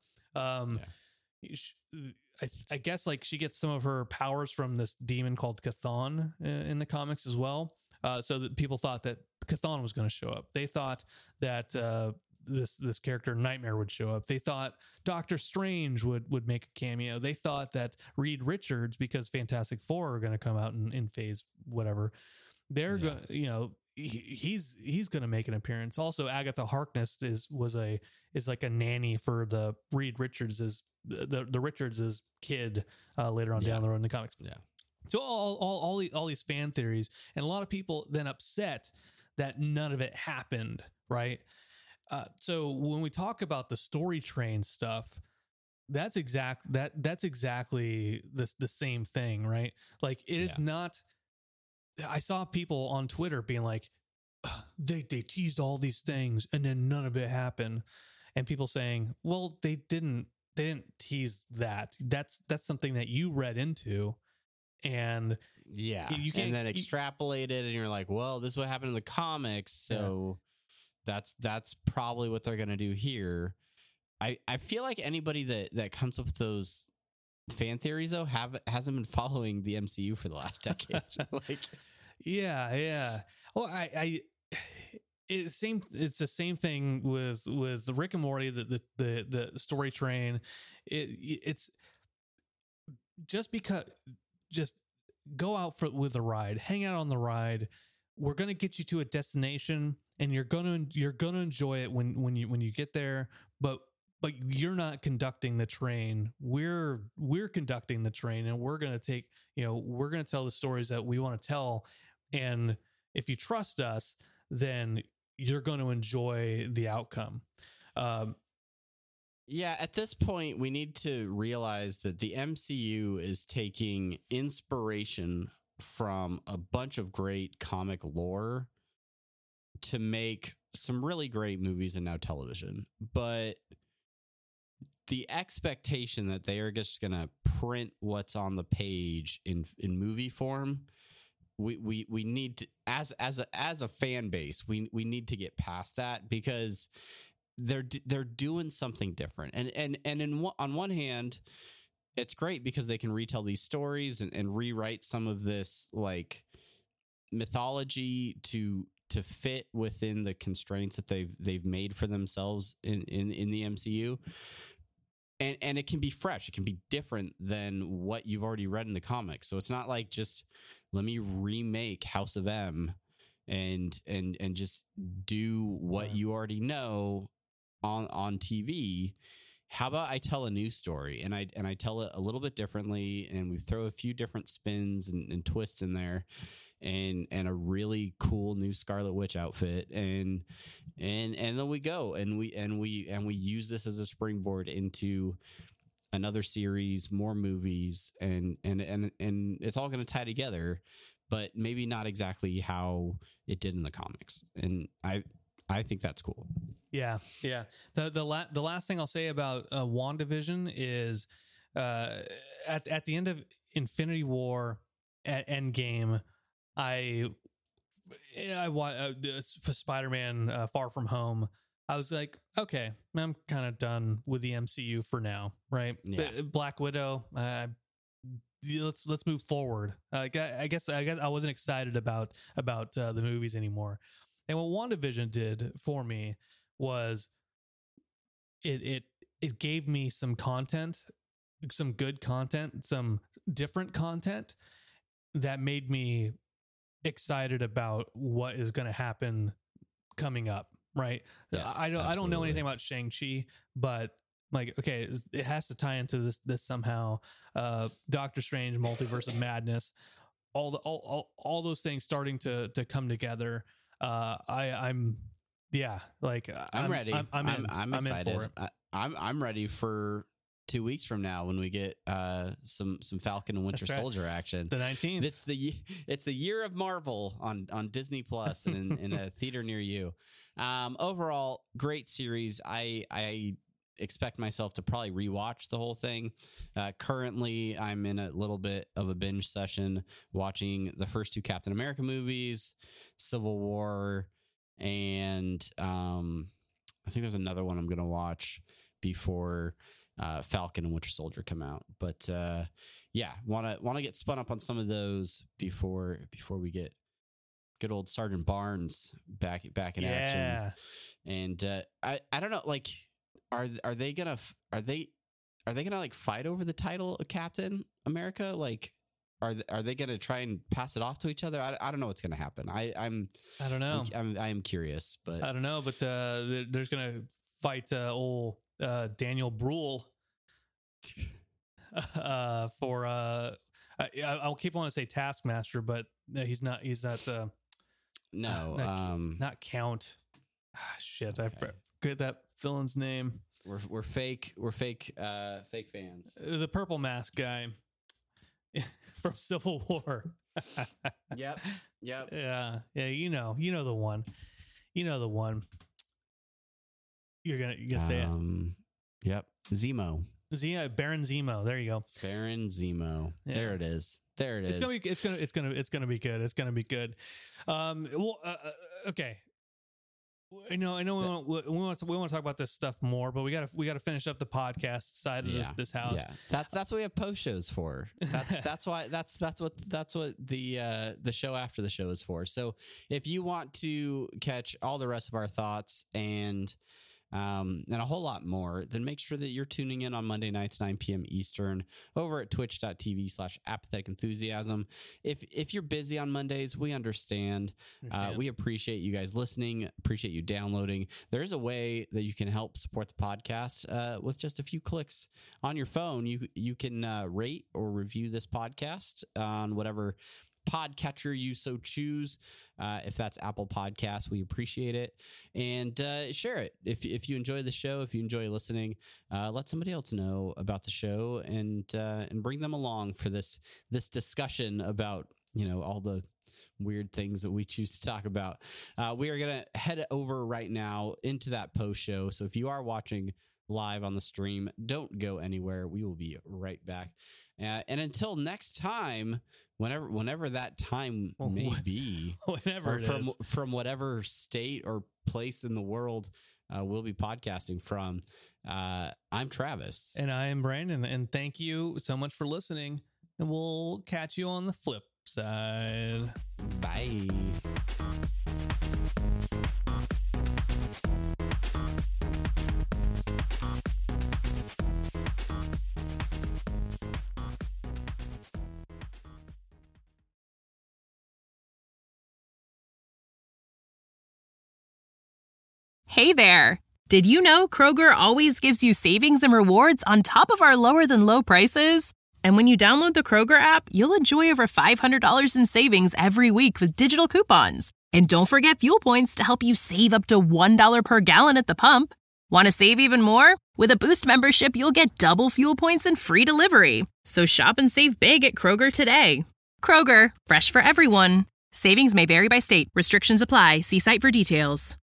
I guess like she gets some of her powers from this demon called Chthon in the comics as well. So that people thought that Chthon was going to show up. They thought that this character Nightmare would show up. They thought Doctor Strange would make a cameo. They thought that Reed Richards, because Fantastic Four are going to come out in phase whatever, they're going, he's going to make an appearance. Also, Agatha Harkness is like a nanny for the Reed Richards' the Richards' kid later on down the road in the comics. Yeah. So all these fan theories, and a lot of people then upset that none of it happened, right? So when we talk about the story train stuff, that's exactly the same thing, right? Like it is not. I saw people on Twitter being like, they teased all these things and then none of it happened, and people saying, well, they didn't tease that. That's something that you read into. And you can't, and then extrapolate it, and you're like, well, this is what happened in the comics, so that's probably what they're gonna do here. I feel like anybody that comes up with those fan theories though hasn't been following the MCU for the last decade. Like, yeah. Well, it's the same thing with Rick and Morty, the story train. It's just because. Just go out with a ride, hang out on the ride. We're going to get you to a destination, and you're going to enjoy it when you get there. But you're not conducting the train. We're conducting the train, and we're going to tell the stories that we want to tell. And if you trust us, then you're going to enjoy the outcome. Yeah, at this point, we need to realize that the MCU is taking inspiration from a bunch of great comic lore, to make some really great movies and now television, but the expectation that they are just going to print what's on the page in movie form, we need to, as a fan base, we need to get past that, because they're doing something different. On one hand, it's great because they can retell these stories and rewrite some of this like mythology to fit within the constraints that they've made for themselves in the MCU. And it can be fresh. It can be different than what you've already read in the comics. So it's not like just let me remake House of M and just do what you already know on TV. How about I tell a new story and I tell it a little bit differently, and we throw a few different spins and twists in there, and a really cool new Scarlet Witch outfit, and then we go and we use this as a springboard into another series, more movies, and it's all going to tie together, but maybe not exactly how it did in the comics. And I think that's cool. Yeah. The last thing I'll say about WandaVision is at the end of Infinity War at Endgame, I watched Spider-Man Far From Home. I was like, okay, I'm kind of done with the MCU for now, right? Yeah. Black Widow, let's move forward. I guess I wasn't excited about the movies anymore. And what WandaVision did for me was it gave me some content, some good content, some different content that made me excited about what is going to happen coming up, right? Yes, I don't know absolutely. anything about Shang-Chi, but like, okay, it has to tie into this somehow. Doctor Strange, Multiverse of Madness, all those things starting to come together. I'm ready. I'm excited. in for it. I'm ready for 2 weeks from now when we get some Falcon and Winter That's right. Soldier action. The 19th. It's the year of Marvel on Disney Plus and in a theater near you. Overall, great series. I expect myself to probably rewatch the whole thing. Currently, I'm in a little bit of a binge session watching the first two Captain America movies, Civil War, and I think there's another one I'm going to watch before Falcon and Winter Soldier come out. But yeah, want to get spun up on some of those before we get good old Sergeant Barnes back in action. And I don't know, like, are they gonna like fight over the title of Captain America? Like, are they gonna try and pass it off to each other? I don't know what's gonna happen. I don't know. I am curious, but I don't know. But there's gonna fight old Daniel Bruhl for I'll keep wanting to say Taskmaster, but he's not. Not Count. Shit, I forget that villain's name. We're fake fans. The purple mask guy from Civil War. Yep. Yeah. You know the one. You're gonna say it. Yep. Zemo. Baron Zemo. There you go. Baron Zemo. Yeah. There it is. It's gonna be good. It's gonna be good. Okay. I know. We want to talk about this stuff more, but we gotta finish up the podcast side of this house. Yeah, that's what we have post shows for. That's why that's what the show after the show is for. So if you want to catch all the rest of our thoughts and a whole lot more, then make sure that you're tuning in on Monday nights, 9 p.m. Eastern, over at twitch.tv/apathetic enthusiasm. If you're busy on Mondays, we understand. We appreciate you guys listening, appreciate you downloading. There's a way that you can help support the podcast with just a few clicks on your phone. You can rate or review this podcast on whatever podcatcher you so choose. If that's Apple Podcasts, we appreciate it, and share it if you enjoy the show. If you enjoy listening, let somebody else know about the show and bring them along for this discussion about all the weird things that we choose to talk about. We are going to head over right now into that post show. So if you are watching live on the stream, don't go anywhere. We will be right back. And until next time, whenever that time may be, whenever from whatever state or place in the world we'll be podcasting from, I'm Travis. And I am Brandon. And thank you so much for listening. And we'll catch you on the flip side. Bye. Hey there! Did you know Kroger always gives you savings and rewards on top of our lower-than-low prices? And when you download the Kroger app, you'll enjoy over $500 in savings every week with digital coupons. And don't forget fuel points to help you save up to $1 per gallon at the pump. Want to save even more? With a Boost membership, you'll get double fuel points and free delivery. So shop and save big at Kroger today. Kroger, fresh for everyone. Savings may vary by state. Restrictions apply. See site for details.